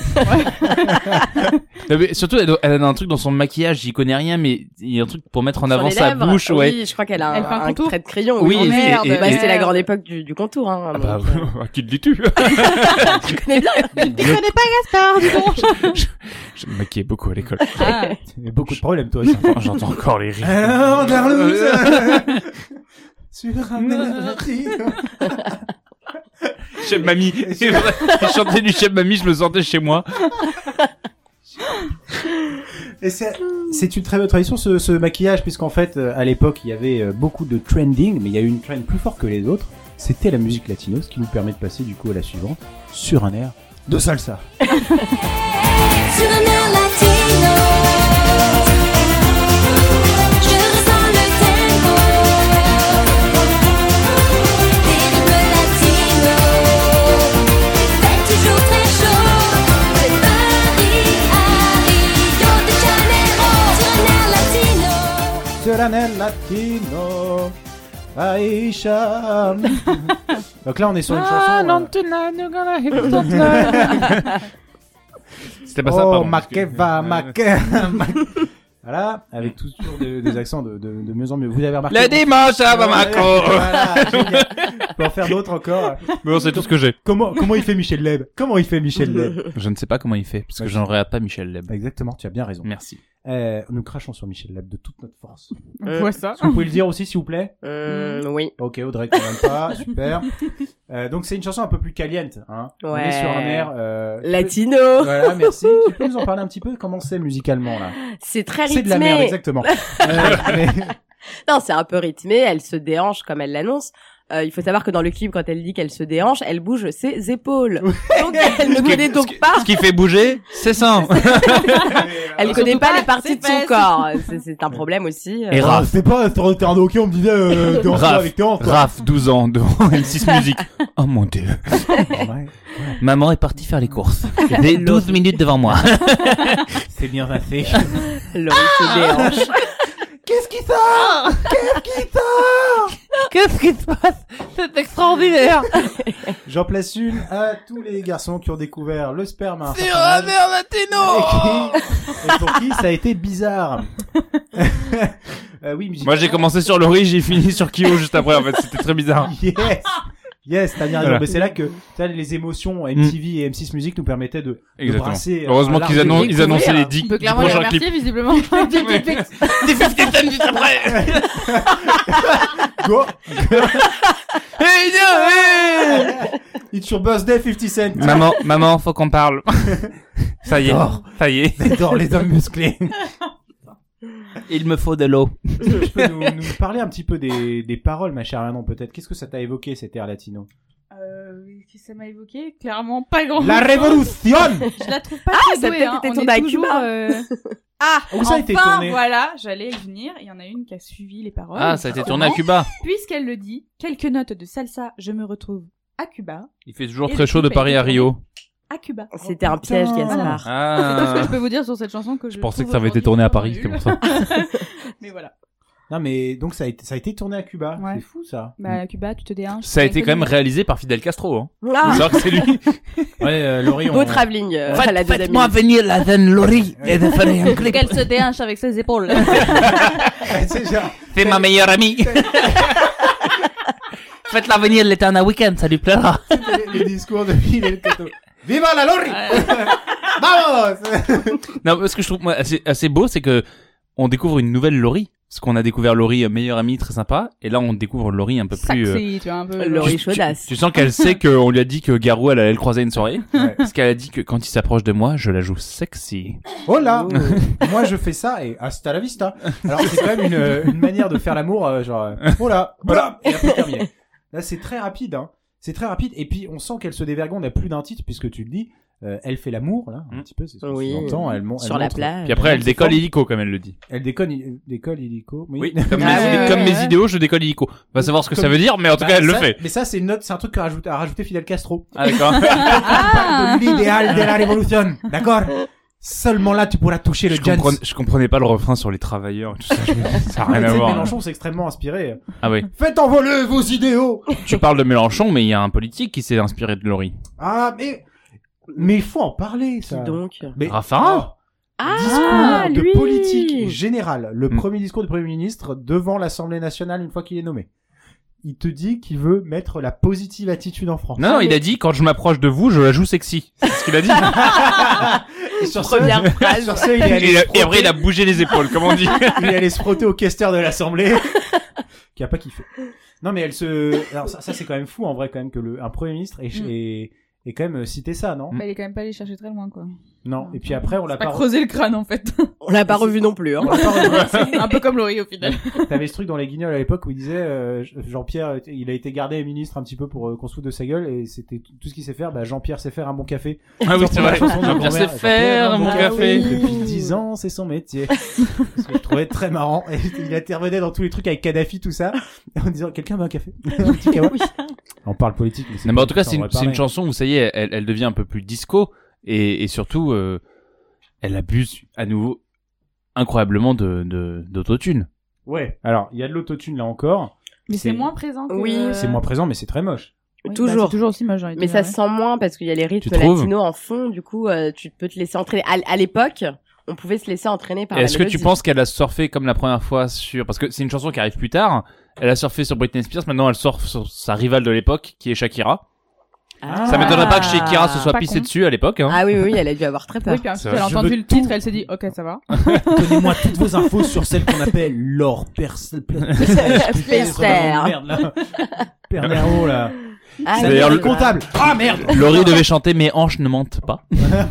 Non, mais surtout, elle, doit- elle a un truc dans son maquillage, j'y connais rien, mais il y a un truc pour mettre en Sur avant les sa lèvres. bouche, ouais. Oui, je crois qu'elle a Elle un, fait un un contour. trait de crayon. Oui, Oh, et- merde. et- Bah, et- c'était la grande époque du, du contour, hein. Ah bah, donc, euh, à qui le dis-tu? tu connais bien. Tu connais pas Gaspard, dis donc. Je me maquillais beaucoup à l'école. Ah, Il y a beaucoup de problèmes, toi aussi. J'entends- J'entends encore les rires. Alors, Darlouse, sur un air Chef Mamie. Et Je chantais du Chef Mamie, je me sentais chez moi. Et c'est, c'est une très bonne tradition, ce, ce maquillage, puisqu'en fait, euh, à l'époque, il y avait euh, beaucoup de trending, mais il y a eu une trend plus forte que les autres. C'était la musique latino, ce qui nous permet de passer, du coup, à la suivante, sur un air de salsa. Sur un air latino, je ressens le tempo des rythmes latinos. C'est toujours très chaud, de Paris à Rio de Janeiro. Sur un air latino, Sur un air latino, Aïcha. Donc là, on est sur une Ah, chanson... non, euh, tonight, you're gonna hit the top. C'était pas ça, Oh, pardon. Makeva, Euh, Makeva. Voilà, avec toujours des, des accents de, de, de mieux en mieux. Vous avez remarqué? Le dimanche à Bamako. Voilà, génial. On peut en faire d'autres encore. Mais bon, c'est tout ce que j'ai. Comment, comment il fait Michel Leb? Comment il fait Michel Leb? Je ne sais pas comment il fait, parce que je ne regarde pas Michel Leb. Exactement, tu as bien raison. Merci. Euh, nous crachons sur Michel Leb de toute notre force. On voit ça. Est-ce que vous pouvez le dire aussi, s'il vous plaît? Euh, oui. Ok, Audrey, quand même pas, super. Euh, donc c'est une chanson un peu plus caliente, hein. On Ouais. est sur un air euh... Latino. Voilà, merci. Tu peux nous en parler un petit peu? Comment c'est musicalement là? C'est très rythmé. C'est de la merde, exactement. euh, mais... Non, c'est un peu rythmé. Elle se déhanche comme elle l'annonce. Euh, il faut savoir que dans le clip, quand elle dit qu'elle se déhanche, elle bouge ses épaules. Donc elle ne connaît donc pas. Ce qui fait bouger, c'est ça. Elle Et connaît surtout pas pas les parties ses de son fesses. corps. C'est, c'est un problème aussi. Et Euh, Raph. c'est pas sur le terrain de hockey, on me disait euh, danse Raph, avec tes hanches, quoi. Raph, douze ans, devant M six Musique. Oh mon dieu. Ouais. Maman est partie faire les courses. J'ai douze minutes devant moi. C'est bien passé. Laurie se déhanche. Qu'est-ce qui sort? Qu'est-ce qui sort? Qu'est-ce qui se passe? C'est extraordinaire. J'en place une à tous les garçons qui ont découvert le sperme à un Sur certain la âge. merde latino. Et, qui- et pour qui ça a été bizarre. euh, oui, musique. Moi j'ai commencé sur Laurie, j'ai fini sur Kyo juste après en fait, c'était très bizarre. Yes. Yes, t'as bien raison. Voilà. Mais c'est là que, tu sais, les émotions M T V et M six Music nous permettaient de, de Exactement. brasser. euh, Heureusement un qu'ils large annon- public. ils annonçaient les On dix On peut du clairement les prochain clip. remercier, visiblement. Des fifty cents juste après. Go. Hey, yo, hey. It's your birthday, fifty cent. Maman, maman, faut qu'on parle. Ça y est, J'adore. ça y est. J'adore les hommes musclés. Il me faut de l'eau. Est-ce que tu peux nous, nous parler un petit peu des, des paroles, ma chère Manon, peut-être? Qu'est-ce que ça t'a évoqué, cet air latino? Euh, qu'est-ce que ça m'a évoqué? Clairement pas grand. La révolution! Je la trouve pas Ah, très ça a douée, peut-être hein. été On tourné est à toujours, Cuba. euh, Ah, Où ça a été enfin, tourné? voilà, j'allais y venir. Il y en a une qui a suivi les paroles. Ah, ça a été tourné à Cuba. Puisqu'elle le dit, quelques notes de salsa, je me retrouve à Cuba. Il fait toujours Et très le chaud de clip a Paris été à Rio. À Cuba. C'était un piège, Gaspard. C'est tout ce que Ah. je peux vous dire sur cette chanson que je Je pensais que trouve ça avait été aujourd'hui tourné à vraiment Paris, c'est nulle. pour ça. Mais voilà. Non, mais donc ça a été, ça a été tourné à Cuba. Ouais. C'est fou, ça. Bah, à Cuba, tu te déhanches. Ça a été Avec quand même le- réalisé par Fidel Castro, hein. Ah, C'est vrai que c'est lui. Ouais, euh, Laurie, on... beau travelling euh, à la deuxième minute. venir la veine Laurie et de faire un clip. Qu'elle se déhanche avec ses épaules. c'est genre, C'est ma meilleure amie. Faites-la venir l'été en un week-end, ça lui plaira. les, les discours de Fidel Castro. Viva la Laurie! Vamos! Non, ce que je trouve moi, assez, assez beau, c'est que on découvre une nouvelle Laurie. Parce qu'on a découvert Laurie, euh, meilleure amie, très sympa. Et là, on découvre Laurie un peu plus... euh, Sexy, tu vois, un peu. Laurie tu- tu- chaudasse. Tu, sens qu'elle sait qu'on lui a dit que Garou, elle allait le croiser une soirée. Ouais. Parce qu'elle a dit que quand il s'approche de moi, je la joue sexy. Oh là! Moi, je fais ça et hasta la vista. Alors, c'est quand même une, euh, une manière de faire l'amour, euh, genre, euh, oh là, voilà, et après terminé. Là, c'est très rapide, hein. C'est très rapide. Et puis, on sent qu'elle se dévergonde à plus d'un titre, puisque tu le dis, euh, elle fait l'amour, là, un Mm. petit peu, c'est ce que Oui. tu entends. Elle, mon- elle Sur la montre- plage. Puis après, elle c'est décolle fort. illico, comme elle le dit. Elle déconne, il- décolle illico. Oui, comme, Ah mes, ouais, idées- ouais, comme ouais. mes idéaux, je décolle illico. On va savoir ce que Comme- ça veut dire, mais en tout Bah, cas, elle le ça- fait. Mais ça, c'est une note, c'est un truc à rajouter, à rajouter Fidel Castro. Ah, d'accord. Ah! De l'idéal de la révolution. D'accord? Seulement là, tu pourras toucher le je, Jans. comprenais, je comprenais pas le refrain sur les travailleurs et tout ça. Je me dis, ça a rien Tu à sais, voir. Mélenchon, c'est extrêmement inspiré. Ah oui. Faites envoler vos idéaux! Tu parles de Mélenchon, mais il y a un politique qui s'est inspiré de Laurie. Ah, mais, mais il faut en parler, Qui ça. donc? Mais, Raffarin Ah, discours de lui. politique générale, le Mm. premier discours du Premier ministre devant l'Assemblée nationale une fois qu'il est nommé. Il te dit qu'il veut mettre la positive attitude en France. Non, non, il a dit, quand je m'approche de vous, je la joue sexy. C'est ce qu'il a dit. Et sur Première ce, phrase. sur ce, il est allé et, se et après, il a frotter- bougé les épaules, comme on dit. il est allé se frotter au questeur de l'Assemblée, qui a pas kiffé. Non, mais elle se, alors ça, ça c'est quand même fou, en vrai, quand même, que le, un Premier ministre ait, Mm. ait, ait quand même cité ça, non? Bah, il est quand même pas allé chercher très loin, quoi. Non. Et puis après, on l'a Pas pas, creuser le crâne, en fait. On l'a pas revu non plus. Hein. on l'a pas revu. Un peu comme Laurie, au final. T'avais ce truc dans les Guignols à l'époque où il disait euh, Jean-Pierre, il a été gardé ministre un petit peu pour euh, qu'on se foute de sa gueule et c'était tout, tout ce qu'il sait faire. Bah, Jean-Pierre sait faire un bon café. Ah oui, c'est vrai. La chanson de Jean-Pierre grand-mère, sait faire un bon café. Depuis dix ans, c'est son métier. Ce que je trouvais très marrant. Et il intervenait dans tous les trucs avec Kadhafi, tout ça, en disant quelqu'un veut un café. Un petit kawa. On parle politique. Mais c'est Non, mais en pas tout cas, ça, c'est on une, va c'est une parler. chanson où ça y est, elle, elle devient un peu plus disco et, et surtout, euh, elle abuse à nouveau incroyablement de, de, d'autotune. Ouais. Alors, il y a de l'autotune là encore. Mais c'est C'est- moins présent que... Oui, C'est moins présent, mais c'est très moche. Oui, bah, Toujours. c'est toujours aussi moche, j'ai envie de Mais dire, ça ouais. se sent moins parce qu'il y a les rythmes Tu trouves latinos en fond. Du coup, euh, tu peux te laisser entraîner. À, à l'époque, on pouvait se laisser entraîner par Et la est-ce que tu mélodie. penses qu'elle a surfé comme la première fois sur, parce que c'est une chanson qui arrive plus tard, elle a surfé sur Britney Spears, maintenant elle surfe sur sa rivale de l'époque, qui est Shakira. Ah. Ça m'étonnerait pas que chez Kira se soit Pas pissé con. dessus à l'époque. Hein. Ah oui, oui, oui, elle a dû avoir très peur. Oui, puis ensuite, C'est elle a vrai. Je entendu veux le titre, tout. elle s'est dit, ok, ça va. Donnez-moi toutes vos infos sur celle qu'on appelle l'or percé. Pester. Merde, là. Père Nero, là. Ah, C'est oui, d'ailleurs oui, le oui. comptable. Ah, merde. Laurie devait chanter Mes hanches ne mentent pas.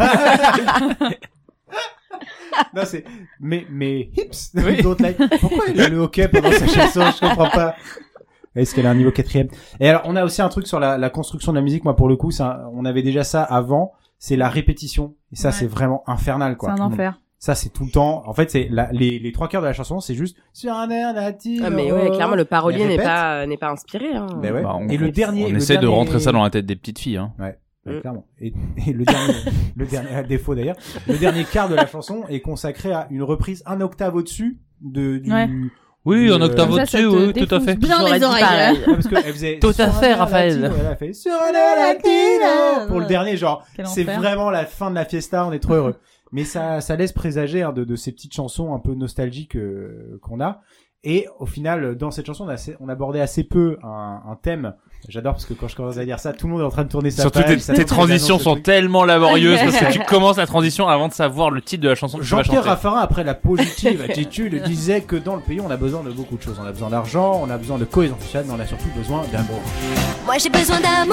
Non, c'est, mais, mais hips. Don't like. Pourquoi il a le hockey pendant sa chanson? Je comprends pas. Est-ce qu'elle a un niveau quatrième? Et alors, on a aussi un truc sur la, la construction de la musique. Moi, pour le coup, ça, on avait déjà ça avant. C'est la répétition. Et ça, Ouais. c'est vraiment infernal, quoi. C'est un enfer. Ça, c'est tout le temps. En fait, c'est la, les, les trois quarts de la chanson, c'est juste sur un air latino. Ah, mais ouais, clairement, le parolier Elle n'est répète. pas, n'est pas inspiré, hein. Ben ouais. Bah, on- Et le dernier, On le essaie de dernier- rentrer ça dans la tête des petites filles. Hein. Ouais, Mm. clairement. Et, et le dernier, le dernier, à défaut d'ailleurs, le dernier quart de la chanson est consacré à une reprise un octave au-dessus de, du, Ouais. Oui, un Euh, octave Comme ça, ça au-dessus, te oui, tout à défonce fait. bien J'aurais les dit oreilles. pareil. hein. Ouais, parce qu'elle faisait Tout à sur un fait, air Raphaël. latino, Elle a fait sur un air latino. Pour le dernier, genre, Quel c'est enfer. vraiment la fin de la fiesta, on est trop heureux. Mais ça, ça laisse présager hein, de, de ces petites chansons un peu nostalgiques euh, qu'on a. Et au final, dans cette chanson, on, a assez- on abordait assez peu un, un thème. J'adore parce que quand je commence à dire ça, tout le monde est en train de tourner sa Surtout page. tes, ça tes fait des transitions annonces de sont trucs. tellement laborieuses parce que tu commences la transition avant de savoir le titre de la chanson que tu vas Jean-Pierre chanter. Raffarin, après la positive attitude, disait que dans le pays, on a besoin de beaucoup de choses. On a besoin d'argent, on a besoin de cohésion sociale, mais on a surtout besoin d'amour. Moi j'ai besoin d'amour,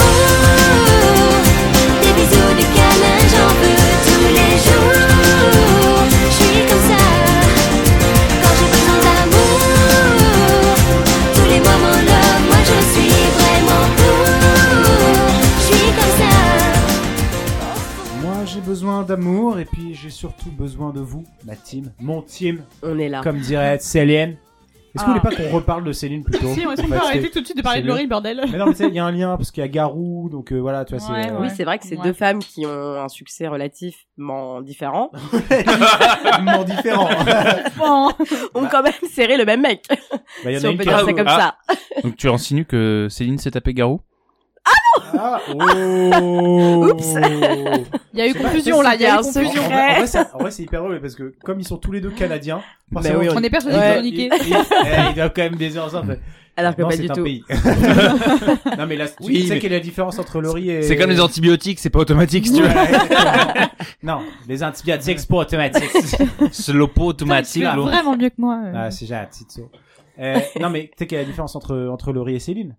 des bisous, des câlins, j'en veux tous les jours. Je suis comme ça, quand j'ai besoin d'amour, tous les moments là, moi je suis vraiment pour. Je suis comme ça. Moi, j'ai besoin d'amour, et puis j'ai surtout besoin de vous, ma team, mon team, On est là. comme dirait Céline. Est-ce que vous Ah. voulez pas qu'on reparle de Céline plutôt? Si, est-ce qu'on En peut fait, arrêter c'est- tout de suite de parler c'est de le- Laurie, bordel? Mais non, mais tu sais, il y a un lien, parce qu'il y a Garou, donc euh, voilà, tu vois, c'est... Ouais, euh, Oui, c'est vrai que c'est Ouais. deux femmes qui ont un succès relativement différent, tellement différent. Bon. ont quand même serré le même mec. Bah, il y en Si a on une peut qui dire a... ça comme Ah. ça. Donc tu insinues que Céline s'est tapé Garou? Ah, oh. Oups. Il y a eu C'est pas- confusion là, il y a eu un En, confusion. en vrai, en vrai, c'est- en vrai, c'est hyper drôle parce que comme ils sont tous les deux canadiens, forcément, oui, On est persuadés Ouais. qu'ils ils, ont niqué. ils- ils- ils doivent quand même baiser ensemble. Alors que Non, pas c'est du un tout. pays. Non mais là, tu Oui, sais mais- quelle est la différence entre Laurie et... C'est comme les antibiotiques, c'est pas automatique si tu Ouais, veux. exactement. Non, les antibiotiques c'est pas automatique. Slopo Tu automatique. fais l'eau. vraiment mieux que moi. euh. Ah, c'est gentil, ça. Euh, non mais tu sais quelle est la différence entre entre Laurie et Céline?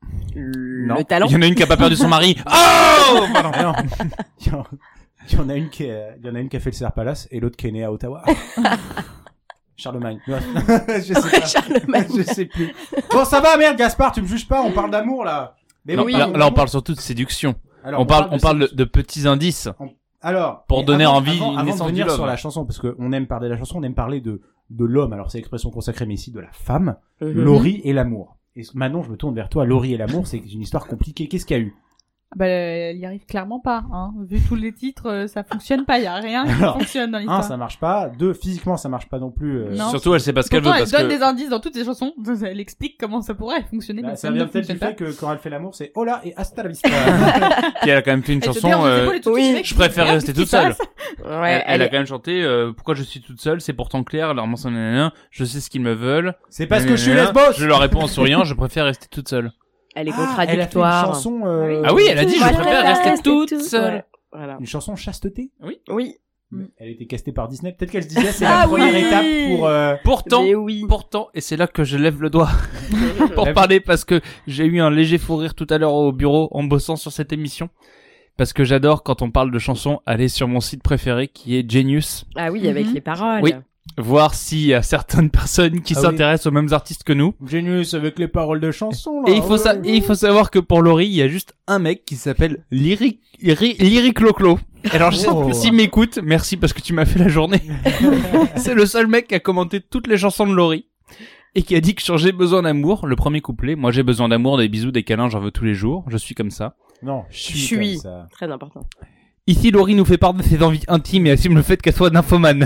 Non. Le talent. Il y en a une qui a pas perdu son mari. Oh pardon. Ah non. Il y en- il y en a une qui est- il y en a une qui a fait le Serre Palace et l'autre qui est née à Ottawa. Charlemagne. Ouais. Je sais pas. Charlemagne. Je sais plus. Bon, ça va, merde, Gaspard, tu me juges pas, on parle d'amour, là. Mais Non, oui, là, d'amour. là, on parle surtout de séduction. Alors, on parle, on de parle de, séduction. de petits indices. Alors, pour mais donner avant- envie avant, une avant de naissance venir du sur love. la chanson, parce qu'on aime parler de la chanson, on aime parler de, de l'homme. Alors, c'est l'expression consacrée, mais ici, de la femme. Mhm. Laurie et l'amour. Et maintenant, je me tourne vers toi. Laurie et l'amour, c'est une histoire compliquée. Qu'est-ce qu'il y a eu? Bah, elle y arrive clairement pas, hein. Vu tous les titres, euh, ça fonctionne pas, il y a rien qui Alors, fonctionne dans Un, l'histoire. ça marche pas. Deux, physiquement, ça marche pas non plus. euh, Non. Surtout, elle sait pas ce qu'elle veut Pourtant, elle parce donne que des indices dans toutes ses chansons. Elle explique comment ça pourrait fonctionner, Là, mais ça ça vient ne peut-être du fonctionne fait pas. que quand elle fait l'amour, c'est hola et hasta la vista. puis elle a quand même fait une Elle te chanson. dérange les euh, épaules et tout, oui, tu sais, je préfère qu'est-ce rester qui toute se passe seule. Ouais, elle, elle elle a est- quand même chanté euh, pourquoi je suis toute seule, c'est pourtant clair, leur mention nanana, je sais ce qu'ils me veulent. C'est parce que je suis Nanana, lesbos. Je leur réponds en souriant, je préfère rester toute seule. elle est Ah, elle a fait une contradictoire. chanson. euh, Ah oui, elle a dit je Moi, préfère rester toute toute seule. Ouais, Voilà. Une chanson chasteté. Oui. Elle a été castée par Disney. Peut-être qu'elle se disait c'est Ah la première oui. étape pour. euh, Pourtant, Mais oui. pourtant, et c'est là que je lève le doigt pour Lève. parler parce que j'ai eu un léger fou rire tout à l'heure au bureau en bossant sur cette émission. Parce que j'adore quand on parle de chansons aller sur mon site préféré qui est Genius, Ah oui, avec Mhm. les paroles. Oui. voir s'il y a certaines personnes qui Ah oui. s'intéressent aux mêmes artistes que nous. Genius avec les paroles de chansons. Là. Et il faut sa- et il faut savoir que pour Laurie, il y a juste un mec qui s'appelle Lyric Lyric Lyric Loclo. Alors je sais Oh. pas s'il m'écoute, merci parce que tu m'as fait la journée. C'est le seul mec qui a commenté toutes les chansons de Laurie et qui a dit que sur J'ai besoin d'amour, le premier couplet, moi j'ai besoin d'amour, des bisous, des câlins, j'en veux tous les jours, je suis comme ça. Non, je suis. Je suis. comme ça. Très important. Ici, Laurie nous fait part de ses envies intimes et assume le fait qu'elle soit nymphomane.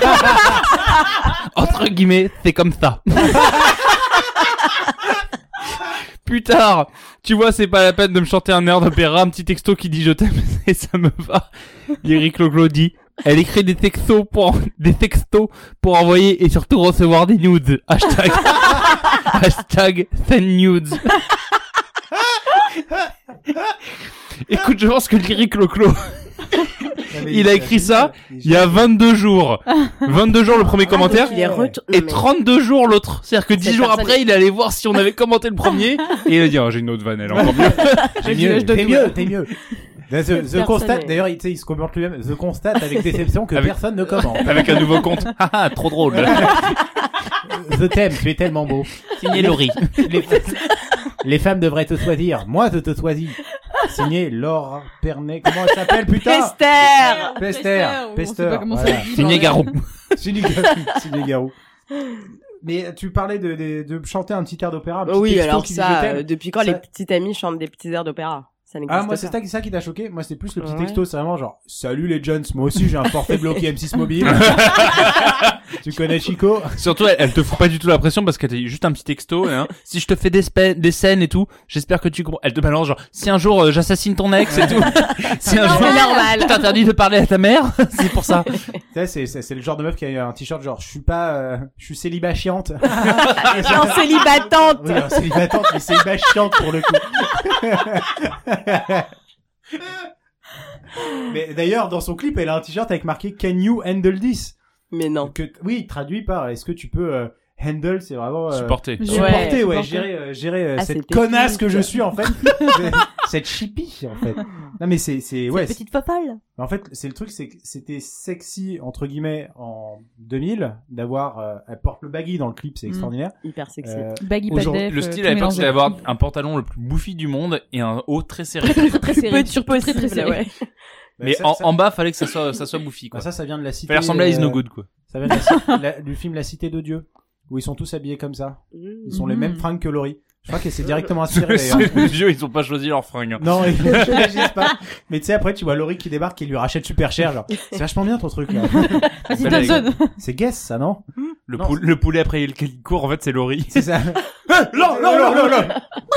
Entre guillemets, c'est comme ça. Plus tard, tu vois, c'est pas la peine de me chanter un air d'opéra, un petit texto qui dit je t'aime et ça me va. Lyric Loglo dit, elle écrit des textos pour, des textos pour envoyer et surtout recevoir des nudes. Hashtag, hashtag send nudes. Écoute, je pense que Lyric Loclo, il a écrit ça il y a vingt-deux jours. vingt-deux jours le premier commentaire. Il est retour- Et non, mais- trente-deux jours l'autre. C'est-à-dire que dix Cette jours personne après, est- il est allé voir si on avait commenté le premier. Et il a dit, oh, j'ai une autre vanne, elle est encore mieux. T'es Je- mieux, je dois t'es tout, mieux, ouais. t'es mieux. The, the, the Personne constate, est- d'ailleurs, il, tu sais, il se commente lui-même, The constate avec déception que Avec- personne ne commente. Avec un nouveau compte. Ah, ah, trop drôle. The thème, tu es tellement beau. Signé Laurie. Les, les femmes devraient te choisir. Moi, je te choisis. Signé Laure Pernet. Comment elle s'appelle, putain? Pester. Pester. on Pester. sait pas comment ça Voilà. se dit. Signé Garou. Signé Garou. Signé Garou. Mais tu parlais de, de, de chanter un petit air d'opéra. un petit Oui, texto alors qui dit je ça, t'aime. euh, depuis quand Ça- les petites amies chantent des petits airs d'opéra? Ça n'existe Ah, moi, c'est pas. ça, ça qui t'a choqué. Moi, c'est plus le petit Ouais. texto. C'est vraiment genre, salut les Jones. Moi aussi, j'ai un forfait bloqué M six mobile. Tu connais Chico? Surtout, elle, elle te fout pas du tout la pression parce qu'elle t'a dit juste un petit texto, hein. Si je te fais des, spe- des scènes et tout, j'espère que tu comprends. Elle te balance genre, si un jour euh, j'assassine ton ex et tout. Si un Non, jour mais normal. je t'interdis de parler à ta mère, c'est pour ça. Tu sais, c'est, c'est, c'est le genre de meuf qui a un t-shirt genre, je suis pas, euh, je suis célibat chiante. En célibatante. Oui, alors, célibatante, mais célibat chiante pour le coup. Mais d'ailleurs, dans son clip, elle a un t-shirt avec marqué Can you handle this? Mais non. Que, oui, traduit par est-ce que tu peux euh, handle, c'est vraiment euh, Supporter. Je- supporter, Ouais, ouais, supporter. gérer, euh, gérer euh, Ah, cette c'est connasse technique. que je suis en fait, cette chippie en fait. Non mais c'est c'est ouais. Petite fofolle. En fait, c'est le truc, c'est que c'était sexy entre guillemets en deux mille d'avoir. Euh, elle porte le baggy dans le clip, c'est Mm. extraordinaire. Hyper sexy. Euh, Baggy, pas Aujourd'hui, def, Le euh, style tout à l'époque, mélangé. c'était d'avoir un pantalon le plus bouffi du monde et un haut très serré. Très, très, très serré. Petit Surtout très, très possible, serré. ouais. bah, Mais ça, en, ça, en bas, fallait que ça soit, ça soit bouffi, bah, quoi. ça, ça vient de la cité. Fallait ressembler à Is No euh, Good, quoi. Ça vient de la ci- la- du film La Cité de Dieu, où ils sont tous habillés comme ça. Ils sont les Mhm. mêmes fringues que Laurie. Je crois qu'elle s'est directement inspirée d'ailleurs. Les vieux, ils ont pas choisi leur fringue. Non, ils n'agissent pas. Mais tu sais, après, tu vois Laurie qui débarque et lui rachète super cher, genre. C'est vachement bien ton truc, là. Vas-y, Belle donne, donne. C'est Guess, ça, non? Le, Non, poule- le poulet après lequel il court, en fait, c'est Laurie. C'est ça. Non, non, non, non, non.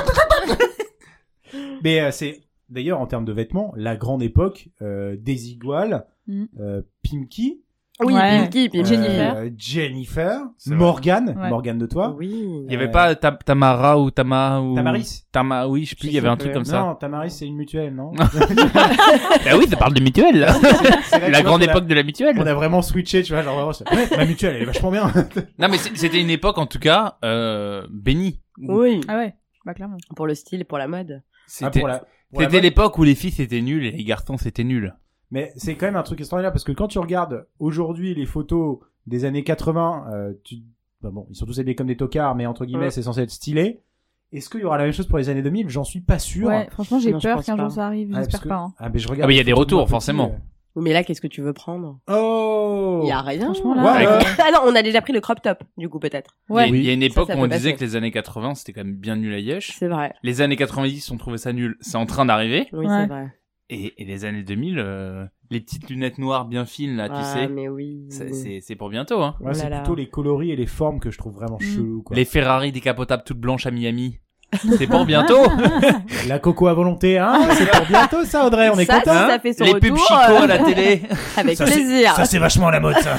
Mais euh, c'est, d'ailleurs, en termes de vêtements, la grande époque, euh, Desigual, Mm. euh, Pinky, Oui, Ouais. Pinky, Pinky. Jennifer. euh, Jennifer, C'est vrai. Morgane, Ouais. Morgane de toi. Oui. Il y avait Euh, pas Ta- Tamara ou Tama ou... Tamaris. Tama, oui, je sais plus, Je il y avait sais un truc plus. comme ça. Non, Tamaris, c'est une mutuelle, non? Bah oui, ça parle de mutuelle, là. C'est là, La tu vois, grande qu'on a- époque de la mutuelle. On a vraiment switché, tu vois, genre vraiment, c'est- ouais, ma mutuelle, elle est vachement bien. Non, mais c'est- c'était une époque, en tout cas, euh, bénie. Oui. Ah ouais, bah clairement. Pour le style et pour la mode. Ah, C'était pour la- pour la c'était mode. l'époque où les filles c'était nul et les garçons c'était nul. Mais c'est quand même un truc extraordinaire parce que quand tu regardes aujourd'hui les photos des années quatre-vingts, euh, tu... bah bon, ils sont tous habillés comme des tocards, mais entre guillemets, Ouais. c'est censé être stylé. Est-ce qu'il y aura la même chose pour les années deux mille? J'en suis pas sûr. Ouais, franchement, j'ai Non, je peur pense qu'un pas. jour ça arrive, Ah, parce j'espère que- pas. Hein. Ah, mais je regarde. Ah, mais il y a les des photos de retours, moi petit, forcément. Oui, mais là, qu'est-ce que tu veux prendre? euh. Oh! Il y a rien. Franchement, là, Ouais, euh, ouais. Ah non, on a déjà pris le crop top, du coup, peut-être. Ouais. Il y a- il y a une époque Ça, ça où on peut disait passer. que les années quatre-vingts c'était quand même bien nul à Yesh. C'est vrai. Les années quatre-vingt-dix on trouvait ça nul, c'est en train d'arriver. Oui, Ouais. c'est vrai. Et, et les années deux mille, euh, les petites lunettes noires bien fines là, tu Ah, sais, mais oui. c'est- c'est c'est pour bientôt. Hein. Ouais, Oh c'est là là. plutôt les coloris et les formes que je trouve vraiment Mm. chelou, quoi. Les Ferrari décapotables toutes blanches à Miami, c'est pour bientôt. La coco à volonté, hein? C'est pour bientôt, ça, Audrey, on est Ça, content. si Hein ça fait son les retour, pubs Chico euh, à la télé. Avec Ça, c'est- plaisir. Ça, c'est vachement la mode, ça.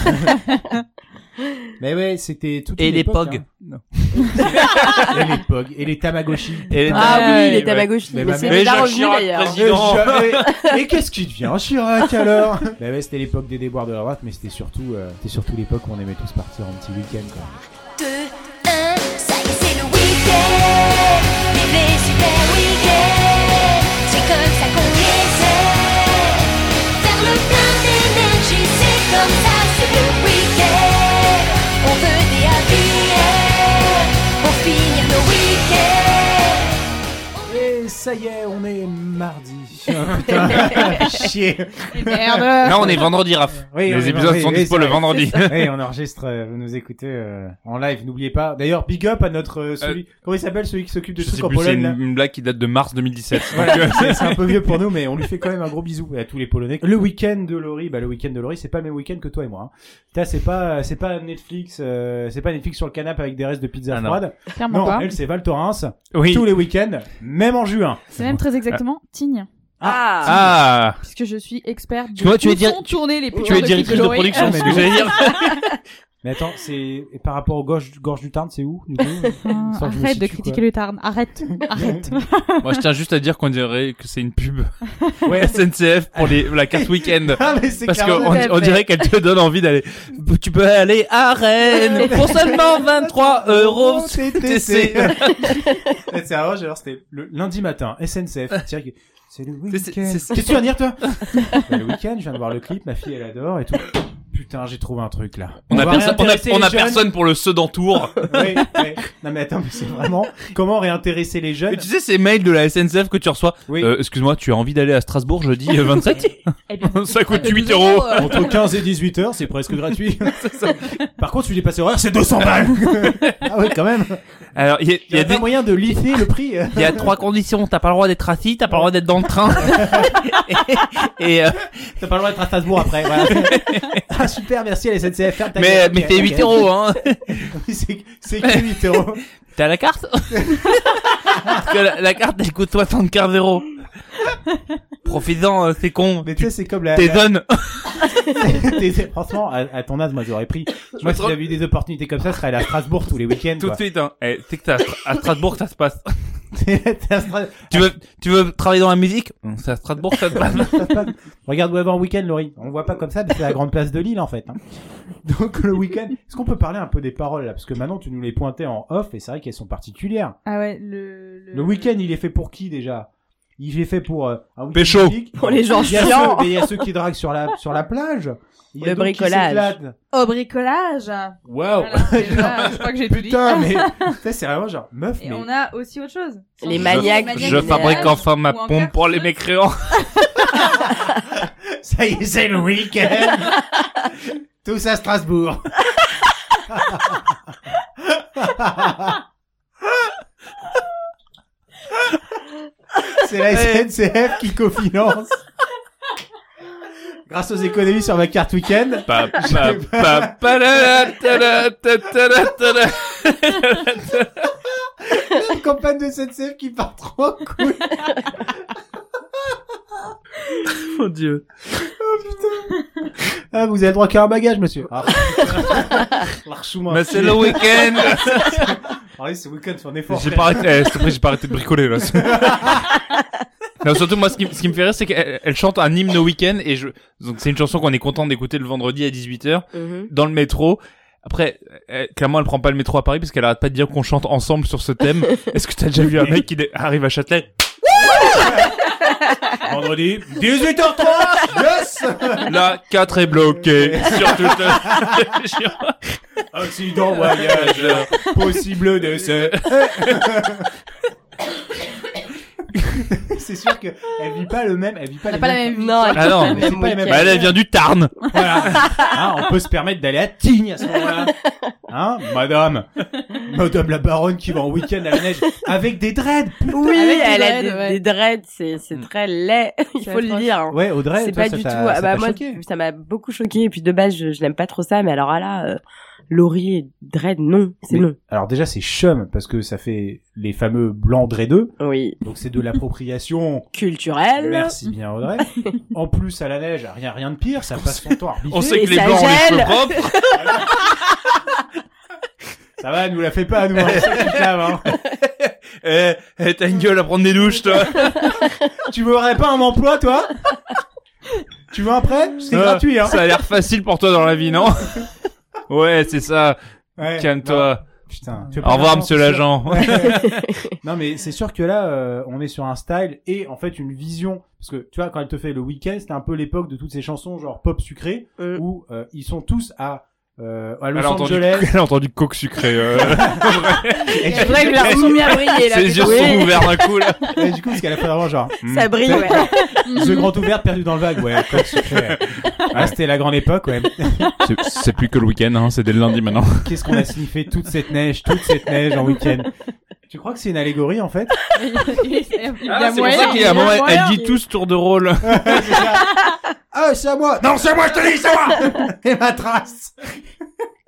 Mais ouais, c'était toute Et une les époque, Pog. hein. Non. Et les Pog. Et les Tamagotchi. Et les Ah Tamagotchi, oui, les ouais. Tamagotchi. Mais Mais ma c'est mère- déjà Jacques revenu Chirac, d'ailleurs. président. Et, je- et- et qu'est-ce qu'il devient, Chirac, alors? Bah ouais, c'était l'époque des déboires de la droite, mais c'était surtout, euh, c'était surtout l'époque où on aimait tous partir en petit week-end, quoi. deux, un, ça y est, c'est le week-end. Vive les super week-ends. C'est comme ça qu'on les aime. Faire le plein d'énergie, c'est comme ça, c'est le week-end. On veut des happy end pour finir nos week-ends. Et ça y est, on est mardi. Ah, putain, chier. Merde. Non, on est vendredi, Raph. Oui, les oui, épisodes oui, sont oui, dispo c'est le vrai. vendredi. Oui, on enregistre, euh, vous nous écoutez euh, en live, n'oubliez pas. D'ailleurs, big up à notre euh, celui, comment il s'appelle, celui qui s'occupe de Je trucs sais en plus, c'est Pologne. là. une, une blague qui date de mars deux mille dix-sept. Voilà, c'est c'est un peu vieux pour nous, mais on lui fait quand même un gros bisou à tous les Polonais. Le week-end de Laurie, bah le week-end de Laurie, c'est pas le même week-end que toi et moi. Hein. Putain, c'est pas, c'est pas Netflix, euh, c'est pas Netflix sur le canapé avec des restes de pizza Ah non. froide. Clairement Non, pas. elle c'est Val Thorens, Oui. tous les week-ends, même en juin. C'est même très exactement Tignes. Ah. Ah. Puisque je suis expert de Tu vois, tu où es dir- sont tournées les Tu es directrice de production, mais c'est ce que de j'allais dire. Mais attends, c'est et par rapport aux gorges, gorges du Tarn, c'est où du coup Ah, Sans que je me arrête de situe, critiquer le Tarn. Arrête. Arrête. Moi, je tiens juste à dire qu'on dirait que c'est une pub quoi. Ouais. S N C F pour les, la carte week-end. Ah mais c'est Parce clairement- qu'on Tout à on fait. dirait qu'elle te donne envie d'aller. Tu peux aller à Rennes pour seulement vingt-trois euros T T C. C'est vraiment genre c'était le lundi matin S N C F. Tiens, c'est le week-end. C'est- Qu'est-ce c'est- que tu viens de dire toi? Bah, le week-end, je viens de voir le clip, ma fille elle adore et tout. Putain, j'ai trouvé un truc là. On a, va perso- on a, réintéresser on les a jeunes. personne pour le ceux d'entour. Oui, oui. Non mais attends, mais c'est vraiment comment réintéresser les jeunes. Mais tu sais ces mails de la S N C F que tu reçois. Oui. Euh, excuse-moi, tu as envie d'aller à Strasbourg jeudi euh, vingt-sept? Et puis, Ça coûte de huit douze euros. euh, Entre quinze et dix-huit heures, c'est presque gratuit. Par contre, tu les passes horaire, c'est deux cents balles. Ah ouais, quand même. Alors, il y a, Il il y y a a des des, moyens de lisser le prix. il y a trois conditions. T'as pas le droit d'être assis, t'as pas le droit d'être dans le train. et, et, euh, T'as pas le droit d'être à Strasbourg après. Voilà. Ah super, merci à la S N C F. Ferme ta mais, gueule. mais Ok, c'est ok. huit euros, hein. Oui, c'est c'est que huit euros. T'as la carte? Parce que la, la carte, elle coûte soixante-quinze euros. Profitant, euh, c'est con. Mais tu sais, c'est comme la. T'es la- donne. t'es- t'es- Franchement, à, à ton âge, moi j'aurais pris. Moi, si trouve- j'avais eu des opportunités comme ça, je serais allé à Strasbourg tous les week-ends. Tout de quoi. suite, hein. Eh, c'est que t'as, à Strasbourg, ça se passe. T'es à Stra- Tu veux, tu veux travailler dans la musique? C'est à Strasbourg, ça se passe. Ça se passe. Regarde où avant week-end, Laurie. On voit pas comme ça, mais c'est la grande place de Lille en fait. Hein. Donc le week-end. Est-ce qu'on peut parler un peu des paroles là, parce que maintenant tu nous les pointais en off et c'est vrai qu'elles sont particulières. Ah ouais, le... Le week-end, il est fait pour qui déjà? Il est fait pour euh, un week-end Pécho. musique. Pour les gens Il y a chiants. ceux, mais il y a ceux qui draguent sur la sur la plage. Il y a Le d'autres qui bricolage. s'éclatent. Au bricolage. Waouh. Voilà, déjà, je crois que j'ai tout dit. Putain, mais ça c'est vraiment genre meuf. Et mais... on a aussi autre chose. Les Sans- maniaques. les Je maniaques fabrique du enfin ma ou encore pompe pour les ceux- mécréants. Ça y est, c'est le week-end. Tous à Strasbourg. C'est la S N C F qui cofinance. Grâce aux économies sur ma carte week-end. Pa, pa, pa, pa, la, la, ta, la, ta, ta, la, ta, la. Une campagne de S N C F qui part trop en couille. Mon dieu. Ah, vous avez le droit qu'à un bagage, monsieur. Ah, Larchouement. Mais c'est le week-end. Allez, ce week-end, c'est un effort. J'ai pas arrêté, eh, s'il te plaît, j'ai pas arrêté de bricoler, là. Non, surtout, moi, ce qui, ce qui me fait rire, c'est qu'elle elle chante un hymne au week-end et je, donc c'est une chanson qu'on est content d'écouter le vendredi à dix-huit heures Mhm. dans le métro. Après, elle- clairement, elle prend pas le métro à Paris parce qu'elle arrête pas de dire qu'on chante ensemble sur ce thème. Est-ce que t'as déjà vu un mec qui dé- arrive à Châtelet? Vendredi, dix-huit heures trente, yes! La quatre est bloquée sur toute la région. Accident voyageur, possible décès. C'est sûr que elle vit pas le même, elle vit pas Elle a les pas la mêmes- même vie. Non, elle Ah non. fait le même C'est pas les mêmes- week-end. Bah, elle, elle vient du Tarn. Voilà. Hein, on peut se permettre d'aller à Tignes à ce moment-là. Hein, madame. Madame la baronne qui va en week-end à la neige avec des dreads. Oui, Avec des elle a dreads, des, ouais. des dreads, c'est, c'est très laid. Il C'est faut le atroce. dire. hein. Ouais, Audrey, C'est toi, pas ça du tout. t'a- Ah ça bah t'a moi, choqué. ça m'a beaucoup choqué. Et puis de base, je, je n'aime pas trop ça. Mais alors là, euh, Laurie et dread, non, c'est Mais- non. Alors déjà, c'est chum parce que ça fait les fameux blancs dreadeux. Oui, Donc c'est de l'appropriation. culturel. Merci bien Audrey. En plus à la neige, rien rien de pire, ça passe son temps à rebiffer. On sait Et que les ça blancs ont les cheveux gèle. propres. Ça va, nous la fait pas à nous, hein, c'est ça qui te lave, hein. Eh, eh, t'as une gueule à prendre des douches, toi. Tu voudrais pas un emploi, toi? Tu veux un prêt? C'est Ah, gratuit, hein. Ça a l'air facile pour toi dans la vie, non? Ouais, c'est ça. Ouais. Calme-toi. Non, Putain. Tu veux Au pas revoir, d'argent, monsieur c'est sûr. l'agent. Non, mais c'est sûr que là, euh, on est sur un style et en fait une vision. Parce que tu vois, quand elle te fait le week-end, c'était un peu l'époque de toutes ces chansons genre pop sucré Mm. où euh, ils sont tous à euh, à Los Elle a entendu, Angeles. elle a entendu coke sucré. Euh... Et C'est vrai que leurs sont mis à briller, là. Ses yeux Oui. sont ouverts d'un coup, là. et du coup, parce qu'elle a fait vraiment genre Ça brille, ouais. The Grand Ouvert perdu dans le vague, ouais. Coq sucré. Ah, c'était la grande époque, ouais. C'est- C'est plus que le week-end, hein, c'est dès le lundi maintenant. Qu'est-ce qu'on a sniffé toute cette neige, toute cette neige en week-end. Tu crois que c'est une allégorie en fait? Il y a- il y a Ah, c'est pour moyen, ça qu'il y a un il y moment, elle moyen. dit tous tour de rôle. C'est ça. Ah, c'est à moi. Non, c'est à moi, je te dis, c'est à moi. Et ma trace.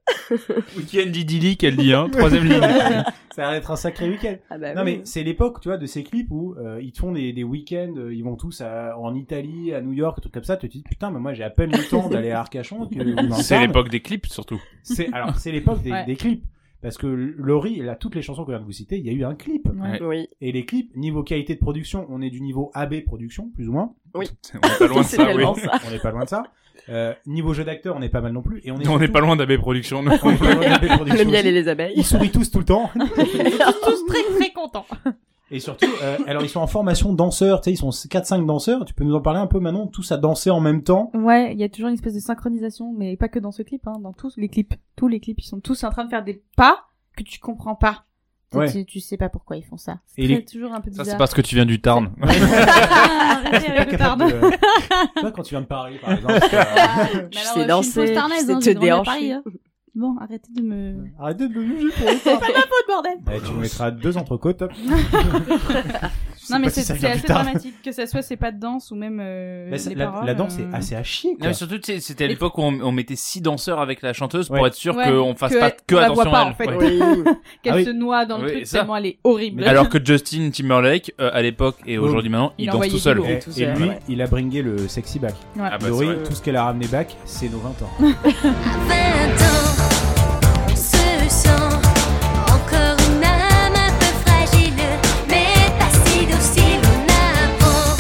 Week-end idyllique, elle dit, hein. Troisième ligne. Ça va être un sacré week-end. Ah bah Non oui. mais c'est l'époque, tu vois, de ces clips où euh, ils te font des, des week-ends, euh, ils vont tous à, en Italie, à New York, des trucs comme ça. Tu te dis putain, mais moi j'ai à peine le temps d'aller à Arcachon. Que, ou dans le C'est Tarn. l'époque des clips, surtout. C'est alors c'est l'époque des, Ouais. des clips parce que Laurie, là, toutes les chansons qu'on vient de vous citer, il y a eu un clip. Ouais. Oui. Et les clips, niveau qualité de production, on est du niveau A B production, plus ou moins. On est pas loin de C'est ça, oui. tellement ça. On n'est pas loin de ça. Euh, niveau jeu d'acteur, on est pas mal non plus. Et on est, On n'est surtout- pas loin d'A B Productions, nous. on est pas loin d'A B Productions Le miel et aussi. les abeilles. Ils sourient tous tout le temps. Tous très très contents. Et surtout, euh, alors ils sont en formation danseurs, tu sais, ils sont quatre cinq danseurs. Tu peux nous en parler un peu, Manon, tous à danser en même temps. Ouais, il y a toujours une espèce de synchronisation, mais pas que dans ce clip, hein, dans tous les clips. Tous les clips, ils sont tous en train de faire des pas que tu comprends pas. Ouais. Tu, tu sais pas pourquoi ils font ça. C'est Et très- les- toujours un peu Ça, bizarre. c'est parce que tu viens du Tarn. Ah, arrêtez avec le Capable Tarn. de- Tu vois, quand tu viens de parler, par exemple. euh, Mais alors, sais je suis danser, une fausse tarnaise, je sais hein, te j'ai grandi à déhancher. Paris, hein. Bon, arrêtez de me... Arrêtez de me juger pour ça. Pas de bordel. Ouais, tu me mettras deux entrecôtes. Je sais Non, mais pas si c'est ça c'est vient du assez Tarn. dramatique, que ça soit ses pas de danse ou même euh, Mais c'est- les la, paroles. la danse, c'est euh, assez à chier, Non, quoi. mais surtout, tu sais, c'était à l'époque où on, on mettait six danseurs avec la chanteuse pour Ouais. être sûr Ouais, qu'on fasse que- pas que on la attention voit pas, à elle. en fait. Ouais. Oui. Qu'elle Ah oui. se noie dans le Oui, truc ça. tellement elle est horrible. Alors que Justin Timberlake, euh, à l'époque et Oui. aujourd'hui maintenant, il, Il danse envoyait tout du seul. lourd. Et, tout et seul, lui, ouais. il a bringué le sexy back. Ouais. Ah bah, c'est Laurie, vrai. tout ce qu'elle a ramené back, c'est nos vingt ans. vingt ans, on se sent encore une âme un peu fragile, mais pas si docile. On apprend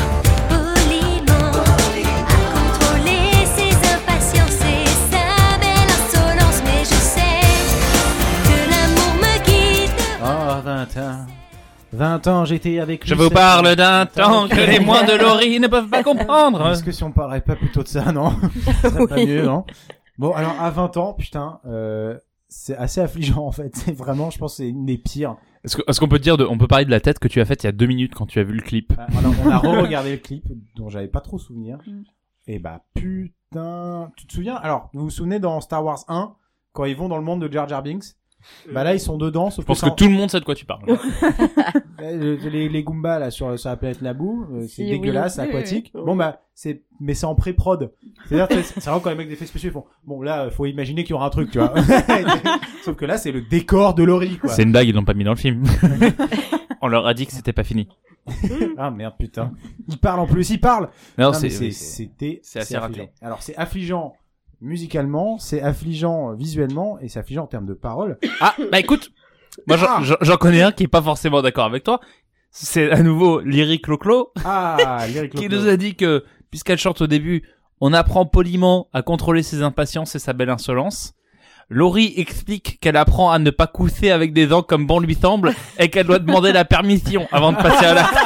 poliment à contrôler ses impatiences et sa belle insolence. Mais je sais que l'amour me guide. Oh, vingt ans. vingt ans, j'étais avec lui. Je vous cette- parle d'un Attends, temps que les moins de Laurie ne peuvent pas comprendre. Est-ce que si on parlerait pas plutôt de ça, non? Ce serait pas Oui. mieux, non? Bon, alors, à vingt ans, putain, euh, c'est assez affligeant, en fait. C'est vraiment, je pense, que c'est une des pires. Est-ce que- est-ce qu'on peut dire de, on peut parler de la tête que tu as faite il y a deux minutes quand tu as vu le clip? Euh, Alors, on a re-regardé le clip, dont j'avais pas trop souvenir. Mm. Et bah, putain, tu te souviens? Alors, vous vous souvenez dans Star Wars un, quand ils vont dans le monde de Jar Jar Binks? Bah là, ils sont dedans, sauf Je pense que, que ça- tout le monde sait de quoi tu parles. Euh, les, les Goombas là sur, sur la planète Naboo, euh, c'est Si, dégueulasse, oui. aquatique. Oui, oui. Bon bah c'est, mais c'est en pré-prod. C'est-à-dire que c'est c'est vraiment quand les mecs d'effets spéciaux ils font. Bon là, faut imaginer qu'il y aura un truc, tu vois. Sauf que là, c'est le décor de Laurie, quoi. C'est une blague, ils l'ont pas mis dans le film. On leur a dit que c'était pas fini. Ah merde, putain. Il parle en plus, il parle. Non, Non, c'est, mais c'est, oui, c'est- c'était, c'est assez affligeant. raté. Alors c'est affligeant musicalement, c'est affligeant visuellement et c'est affligeant en termes de paroles. Ah, bah écoute, moi j'en, Ah. j'en- j'en connais un qui est pas forcément d'accord avec toi. C'est à nouveau Lyric Loclo Ah, Lyric qui Loclo. nous a dit que, puisqu'elle chante au début, on apprend poliment à contrôler ses impatiences et sa belle insolence. Laurie explique qu'elle apprend à ne pas cousser avec des gens comme bon lui semble et qu'elle doit demander la permission avant de passer à l'acte.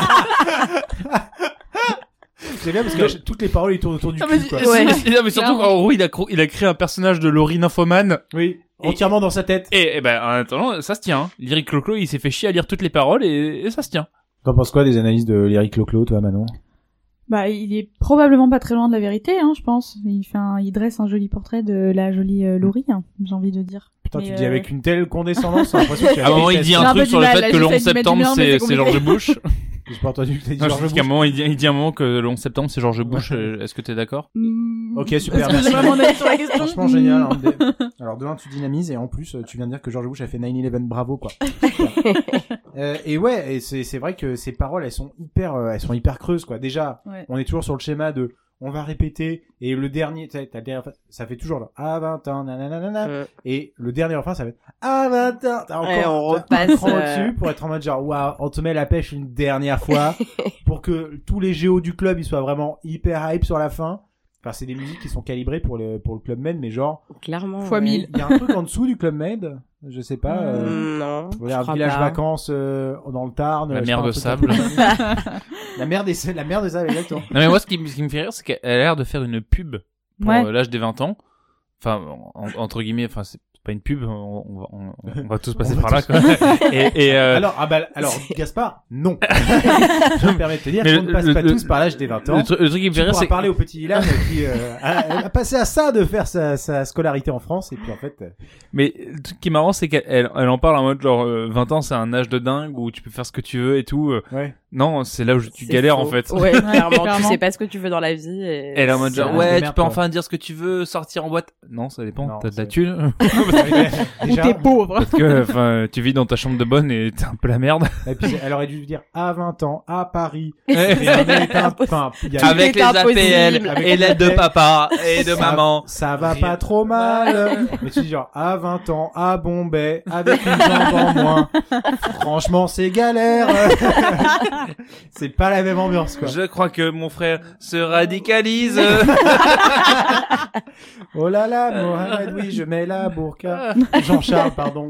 C'est bien parce que toutes les paroles ils tournent autour du Non, mais, cul, quoi. c'est- Ouais. c'est- non, mais surtout Clairement. qu'en gros, il a, cro- il a créé un personnage de Laurie nymphomane. Oui, Et- entièrement dans sa tête. Et, et ben, en attendant, ça se tient. Hein. Lyric Loclo, il s'est fait chier à lire toutes les paroles et, et ça se tient. T'en penses quoi des analyses de Lyric Loclo, toi, Manon? Bah, il est probablement pas très loin de la vérité, hein, je pense. Il fait un, il dresse un joli portrait de la jolie euh, Laurie, hein, j'ai envie de dire. Putain, Mais, tu dis euh, avec une telle condescendance, j'ai l'impression que tu À un moment, il dit J'ai un un truc peu sur du le mal, fait là, que le j'essaie onze de mettre septembre, du mien, mais c'est, c'est c'est George compliqué. Bush. J'ai pas entendu que t'as dit Non, George je dis qu'à un Bush. moment, il dit, il dit un moment que le onze septembre, c'est George Bush. euh, Est-ce que t'es d'accord? Hmm. Ok, super, Est-ce que merci. j'ai vraiment d'avis sur la question? Franchement, génial. Hein. Des- Alors, demain, tu dynamises et en plus, euh, tu viens de dire que George Bush a fait nine eleven, bravo, quoi. euh, et ouais, et c'est, c'est vrai que ces paroles, elles sont hyper, euh, elles sont hyper creuses, quoi. Déjà, Ouais. on est toujours sur le schéma de, on va répéter, et le dernier, t'as, t'as le dernier, ça fait toujours genre, à vingt ans, nanana, Euh, et le dernier refrain, ça va être, à vingt ans, t'as encore, Ouais, on t'as un repasse, cran euh, au-dessus pour être en mode genre, waouh, on te met la pêche une dernière fois, pour que tous les géos du club, ils soient vraiment hyper hype sur la fin. Enfin, c'est des musiques qui sont calibrées pour le, pour le Club Med, mais genre, Clairement. Fois ouais. mille. il y a un truc en dessous du Club Med, je sais pas, euh, Mm, non. il y je a un crois village pas. vacances euh, dans le Tarn. La je sais mer pas, un de truc sable. comme ça. la mer des, la mer de sable, exactement. Non, mais moi, ce qui, me- ce qui me fait rire, c'est qu'elle a l'air de faire une pub pour Ouais. euh, l'âge des vingt ans. Enfin, en- entre guillemets, enfin, c'est pas une pub, on, on, va, on, on va tous passer On va par là. tous- Quoi. et et euh, Alors, ah bah, alors, Gaspard, non. Je me permets de te dire Mais qu'on ne le- passe le- pas le- tous par l'âge des vingt ans. le, tru- le truc qui me Tu fait rire, pourras c'est parler au petit Ilan qui euh, a, a passé à ça de faire sa, sa scolarité en France et puis en fait euh, mais le truc qui est marrant, c'est qu'elle elle, elle en parle en mode genre euh, vingt ans, c'est un âge de dingue où tu peux faire ce que tu veux et tout. euh. ouais. Non, c'est là où tu C'est galères faux. en fait. Ouais, clairement, tu clairement. sais pas ce que tu veux dans la vie. Et... Elle est en mode C'est genre un âge de ouais, tu merde, peux quoi. enfin dire ce que tu veux, sortir en boîte. Non, ça dépend. Non, T'as de la c'est- thune. Ou Déjà, t'es pauvre. Parce que enfin, tu vis dans ta chambre de bonne et t'es un peu la merde. et puis elle aurait dû dire à vingt ans à Paris. Avec Rien n'est imp- enfin, il y a- Tout est les A P L impossible. et l'aide de papa et de ça, maman. Ça va Rien. pas trop mal. Mais tu dis genre à vingt ans à Bombay avec une jambe en moins. Franchement, c'est galère. C'est pas la même ambiance quoi. Je crois que mon frère se radicalise. Oh là là, Mohamed, oui, je mets la burqa. Jean-Charles, pardon.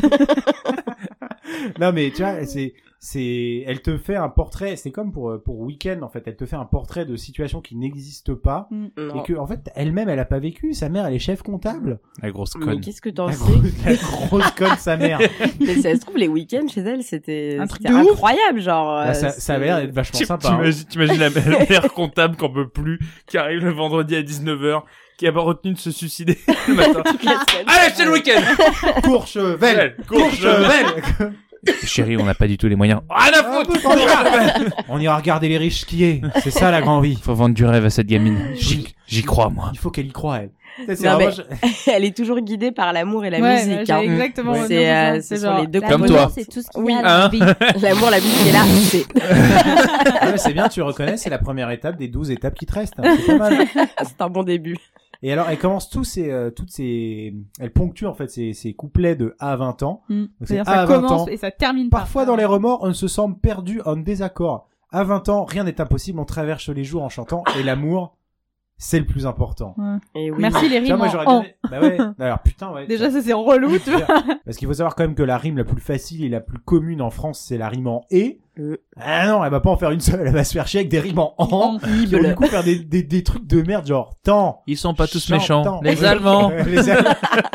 Non, mais tu vois, c'est, c'est, elle te fait un portrait, c'est comme pour, pour Weekend, en fait, elle te fait un portrait de situation qui n'existe pas. Non. Et que, en fait, elle-même, elle a pas vécu. Sa mère, elle est chef comptable. La grosse Mais conne. qu'est-ce que t'en La, sais? grosse, la grosse conne, sa mère. Mais si ça se trouve, les week-ends chez elle, c'était Un truc c'était de ouf. incroyable, genre. Bah, euh, ça, ça avait l'air d'être vachement Tu- sympa. hein. T'imagines, t'imagines la la mère comptable qu'on peut plus, qui arrive le vendredi à dix-neuf heures, qui a pas retenu de se suicider le matin. toute la semaine. Allez, c'est le week-end! Courchevel! Courchevel! Courchevel! Chérie, on n'a pas du tout les moyens. Rien à Ah, foutre! on y va. On ira regarder les riches skier. C'est ça, la grande vie. Faut vendre du rêve à cette gamine. J'y, j'y crois, moi. Il faut qu'elle y croie, elle. C'est Non, vraiment- Elle est toujours guidée par l'amour et la Ouais, musique. j'ai hein. exactement. Ouais. le C'est, même euh, sens. ce C'est sont genre, les deux la Comme bonheur, toi. c'est tout ce qu'il Oui. y a Hein dans la vie. L'amour, la musique est là. C'est Ah ouais, c'est bien, tu reconnais, c'est la première étape des douze étapes qui te restent. hein, C'est pas mal. c'est un bon début. Et alors, elle commence tous ces, euh, toutes ces, elle ponctue en fait ces, ces couplets de à vingt ans. Mm. Donc, c'est C'est-à-dire, à ça vingt commence ans. et ça termine pas. Parfois, dans les remords, on se sent perdu en désaccord. À vingt ans, rien n'est impossible, on traverse les jours en chantant, et l'amour, c'est le plus important. Et oui. Merci les Tu vois, rimes moi, en j'aurais en. bien... Bah ouais, alors putain, ouais. Déjà, ça c'est relou, tu vois. Parce qu'il faut savoir quand même que la rime la plus facile et la plus commune en France, c'est la rime en et. Euh. Ah non, elle va pas en faire une seule, elle va se faire chier avec des rimes en en. Et du coup, faire des, des, des trucs de merde, genre, tant. Ils sont pas tous Chantant. méchants. Les Allemands. Les Allemands.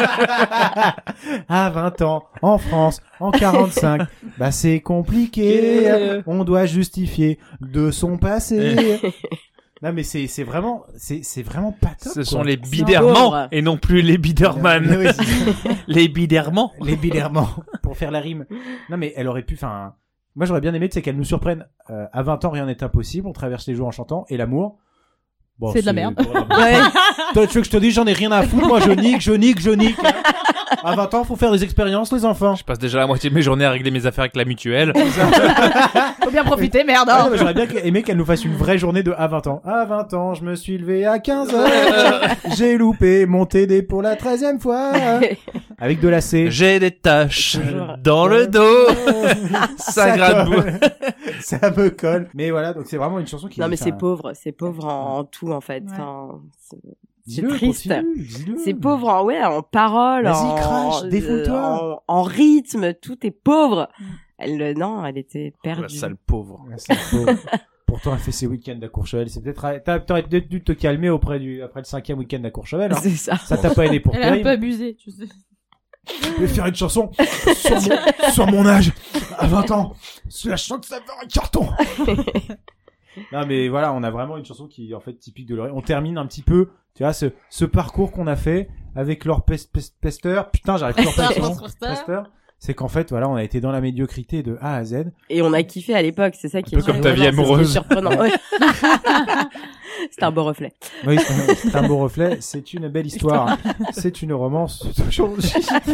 À vingt ans, en France, en quarante-cinq, bah c'est compliqué, on doit justifier de son passé. Non mais c'est c'est vraiment c'est c'est vraiment pas top. Ce quoi. sont les pauvre. bidermans et non plus les biderman. Oui, c'est- Les bidermans. les bidermans pour faire la rime. Non mais elle aurait pu, enfin, moi j'aurais bien aimé, c'est qu'elle nous surprenne. Euh, à vingt ans, rien n'est impossible, on traverse les jours en chantant, et l'amour. Bon, C'est de la merde. Ouais. Toi, tu veux que je te dise, j'en ai rien à foutre, moi je nique, je nique, je nique. À vingt ans, faut faire des expériences, les enfants. Je passe déjà la moitié de mes journées à régler mes affaires avec la mutuelle. Faut bien profiter, merde. Ah, hein. non, mais j'aurais bien aimé qu'elle nous fasse une vraie journée de à vingt ans. À vingt ans, je me suis levé à quinze heures. J'ai loupé mon T D pour la treizième fois. Avec de la C. J'ai des taches Toujours. dans le dos. Ça gratte beaucoup. colle. Ça me colle. Mais voilà, donc c'est vraiment une chanson qui... Non, mais enfin, c'est pauvre. C'est pauvre en, en tout, en fait. Ouais. Enfin, c'est- dis-le, c'est triste. continue, dis-le. c'est pauvre en, ouais, en paroles, Vas-y, en, crache, euh, défoule-toi. en, en rythme. Tout est pauvre. Mm. Elle, euh, non, elle était La perdue. sale pauvre. Ouais, c'est pauvre. Pourtant, elle fait ses week-ends à Courchevel. C'est peut-être, t'as- t'aurais peut-être dû te calmer auprès du, après le cinquième week-end à Courchevel. Hein. C'est ça. Ça t'a pas aidé pour Elle a un tes peu rimes. abusé, tu sais. Je vais faire une chanson sur mon, sur mon âge, à vingt ans. C'est la chanson que ça fait un carton. Non, mais voilà, on a vraiment une chanson qui est en fait typique de Laurie. On termine un petit peu, tu vois, ce, ce parcours qu'on a fait avec leur pest, pest, Pester. Putain, j'arrive plus à refaire son nom. Pester. C'est qu'en fait, voilà, on a été dans la médiocrité de A à Z. Et on a kiffé à l'époque, c'est ça qui Un est peu comme surprenant, ta vie c'est ce qui est amoureuse. surprenant. Ouais. C'est un beau reflet. Oui, c'est un, c'est un beau reflet. C'est une belle histoire. C'est une romance. d'aujourd'hui.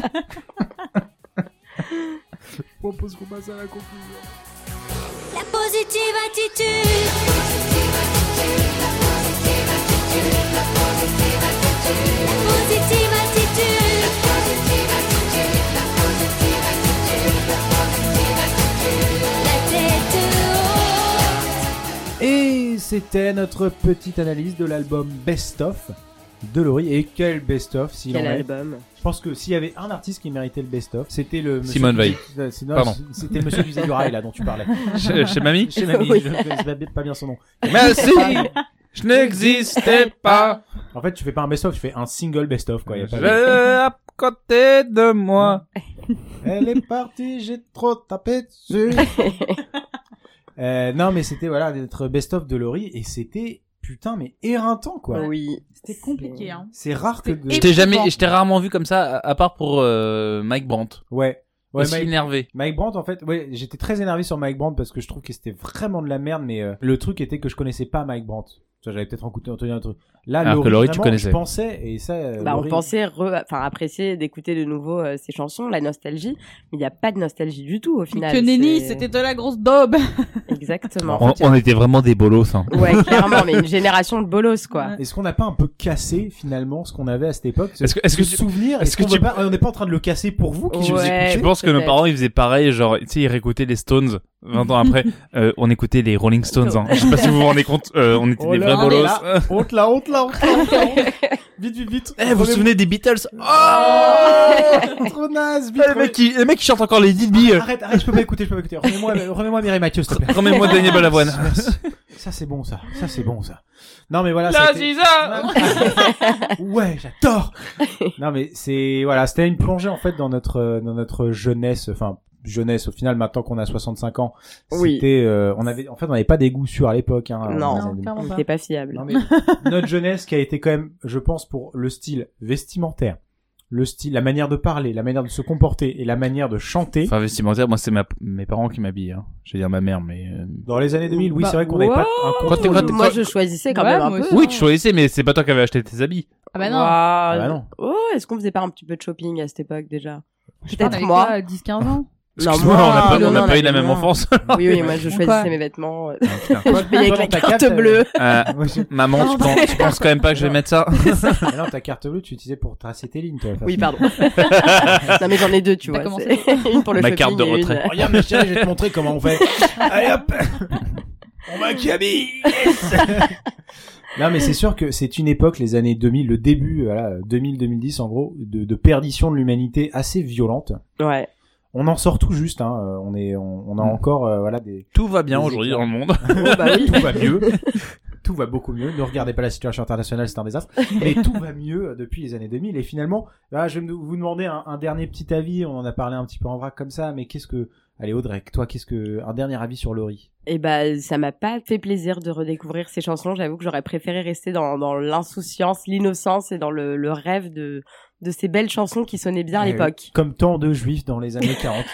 Je propose qu'on passe à la conclusion. La positive attitude. La positive attitude. La tête haute. Et c'était notre petite analyse de l'album Best Of de Laurie. Et quel Best Of s'il Quel en est. album. Je pense que s'il y avait un artiste qui méritait le Best Of, c'était le monsieur Simone qui- Veil. euh, c'est- non, Pardon. C'était le monsieur du Zé du Rail, là dont tu parlais. Chez, chez mamie? Chez Mamie, Oui. je ne connais pas bien son nom. Merci! Je n'existais pas. En fait, tu fais pas un Best Of, tu fais un single Best Of, quoi. Y a pas de- Je côté de moi. Elle est partie, j'ai trop tapé dessus. euh, non, mais c'était, voilà, notre best-of de Laurie, et c'était, putain, mais éreintant, quoi. Oui. C'était compliqué, hein. C'est rare que de... Je t'ai jamais, épouvant. je t'ai rarement vu comme ça, à à part pour euh, Mike Brandt. Ouais. Ouais, Aussi Mike... énervé. Mike Brandt, en fait, ouais, j'étais très énervé sur Mike Brandt parce que je trouve que c'était vraiment de la merde, mais euh, le truc était que je connaissais pas Mike Brandt. Ça, j'avais peut-être entendu un truc. Là, Alors Laurie, que Laurie, tu vraiment, connaissais. je pensais, et ça, euh, Bah, on Laurie- pensait re... enfin, apprécier d'écouter de nouveau euh, ces chansons, la nostalgie. Mais il n'y a pas de nostalgie du tout, au final. que Nenny, c'est- c'était de la grosse daube. Exactement. On, on était vraiment des bolos, hein. Ouais, clairement, mais une génération de bolos, quoi. Ouais. Est-ce qu'on n'a pas un peu cassé, finalement, ce qu'on avait à cette époque? Est-ce que- est-ce que Ce tu- souvenir, est-ce est-ce que qu'on tu- veut pas, on n'est pas en train de le casser pour vous qui Ouais. vous écoutez? Je pense que nos peut-être. parents ils faisaient pareil, genre tu sais ils réécoutaient les Stones vingt ans après, euh, on écoutait les Rolling Stones. Hein. Je sais pas si vous vous rendez compte, euh, on était Oh des là vrais bolos. là, honte là, honte là, honte là, honte là. Vite, vite, vite. Eh, vous vous souvenez des Beatles? Oh, Oh, trop naze, vite. le mec qui, le mec qui chante encore les Dilby. Arrête, arrête, je peux pas écouter, je peux pas écouter. Remets-moi, remets-moi Mireille Mathieu, s'il te plaît. Remets-moi Daniel Balavoine. Merci. Ça, c'est bon, ça. Ça, c'est bon, ça. Non, mais voilà. La ça a été- Ziza. Ouais, j'adore. Non, mais c'est, voilà, c'était une plongée, en fait, dans notre, euh, dans notre jeunesse, enfin, jeunesse, au final, maintenant qu'on a soixante-cinq ans. Oui. C'était, euh, on avait, en fait, on n'avait pas des goûts sûrs à l'époque, hein. Non. dans les Non, années- clairement pas. C'était pas fiable. Non, mais notre jeunesse qui a été quand même, je pense, pour le style vestimentaire, le style, la manière de parler, la manière de se comporter et la manière de chanter. Enfin vestimentaire, moi c'est ma, mes parents qui m'habillent. Hein. Je veux dire ma mère, mais. euh, Dans les années deux mille, oui, Bah, c'est vrai qu'on n'avait pas un Quand contrôle. t'es- quand t'es- Moi, je choisissais quand Ouais, même un moi peu. aussi. Oui, tu choisissais, mais c'est pas toi qui avais acheté tes habits. Ah bah non. Waouh. Ah bah non. Oh, est-ce qu'on faisait pas un petit peu de shopping à cette époque déjà? Je sais pas, on Peut-être avait moi. quoi, dix quinze ans. Excuse-moi, on n'a pas, non, on n'a non, pas eu on la avait même moins. enfance. Oui, oui, moi je Pourquoi choisissais mes vêtements. euh, Toi, Je payais toi, avec dans la ta carte carte, bleue. Euh, Moi, j'ai- maman, tu Pardon. penses, tu penses quand même pas que je vais mettre ça? Mais non, ta carte bleue, tu utilisais pour tracer tes lignes, toi. Oui, pardon. Non, mais j'en ai deux, tu T'as vois. commencé. c'est- Une pour le Ma shopping carte de et une- retrait. Regarde, ma chérie, je vais te montrer comment on fait. Allez, hop. On maquille. Non, mais c'est sûr que c'est une époque, les années deux mille, le début, voilà, deux mille deux mille dix, en gros, de, de perdition de l'humanité assez violente. Ouais. On en sort tout juste, hein. euh, On est, on, on a encore, euh, voilà, des, Tout va bien Des aujourd'hui éclairs. dans le monde. Oh, bah oui. tout va mieux. Tout va beaucoup mieux. Ne regardez pas la situation internationale, c'est un désastre. Mais tout va mieux euh, depuis les années deux mille. Et finalement, là, je vais me- vous demander un, un dernier petit avis. On en a parlé un petit peu en vrac comme ça, mais qu'est-ce que, allez, Audrey, toi, qu'est-ce que, un dernier avis sur Laurie? Et bah, ça m'a pas fait plaisir de redécouvrir ces chansons. J'avoue que j'aurais préféré rester dans, dans l'insouciance, l'innocence et dans le, le rêve de, de ces belles chansons qui sonnaient bien à Eh l'époque. oui, comme tant de juifs dans les années quarante.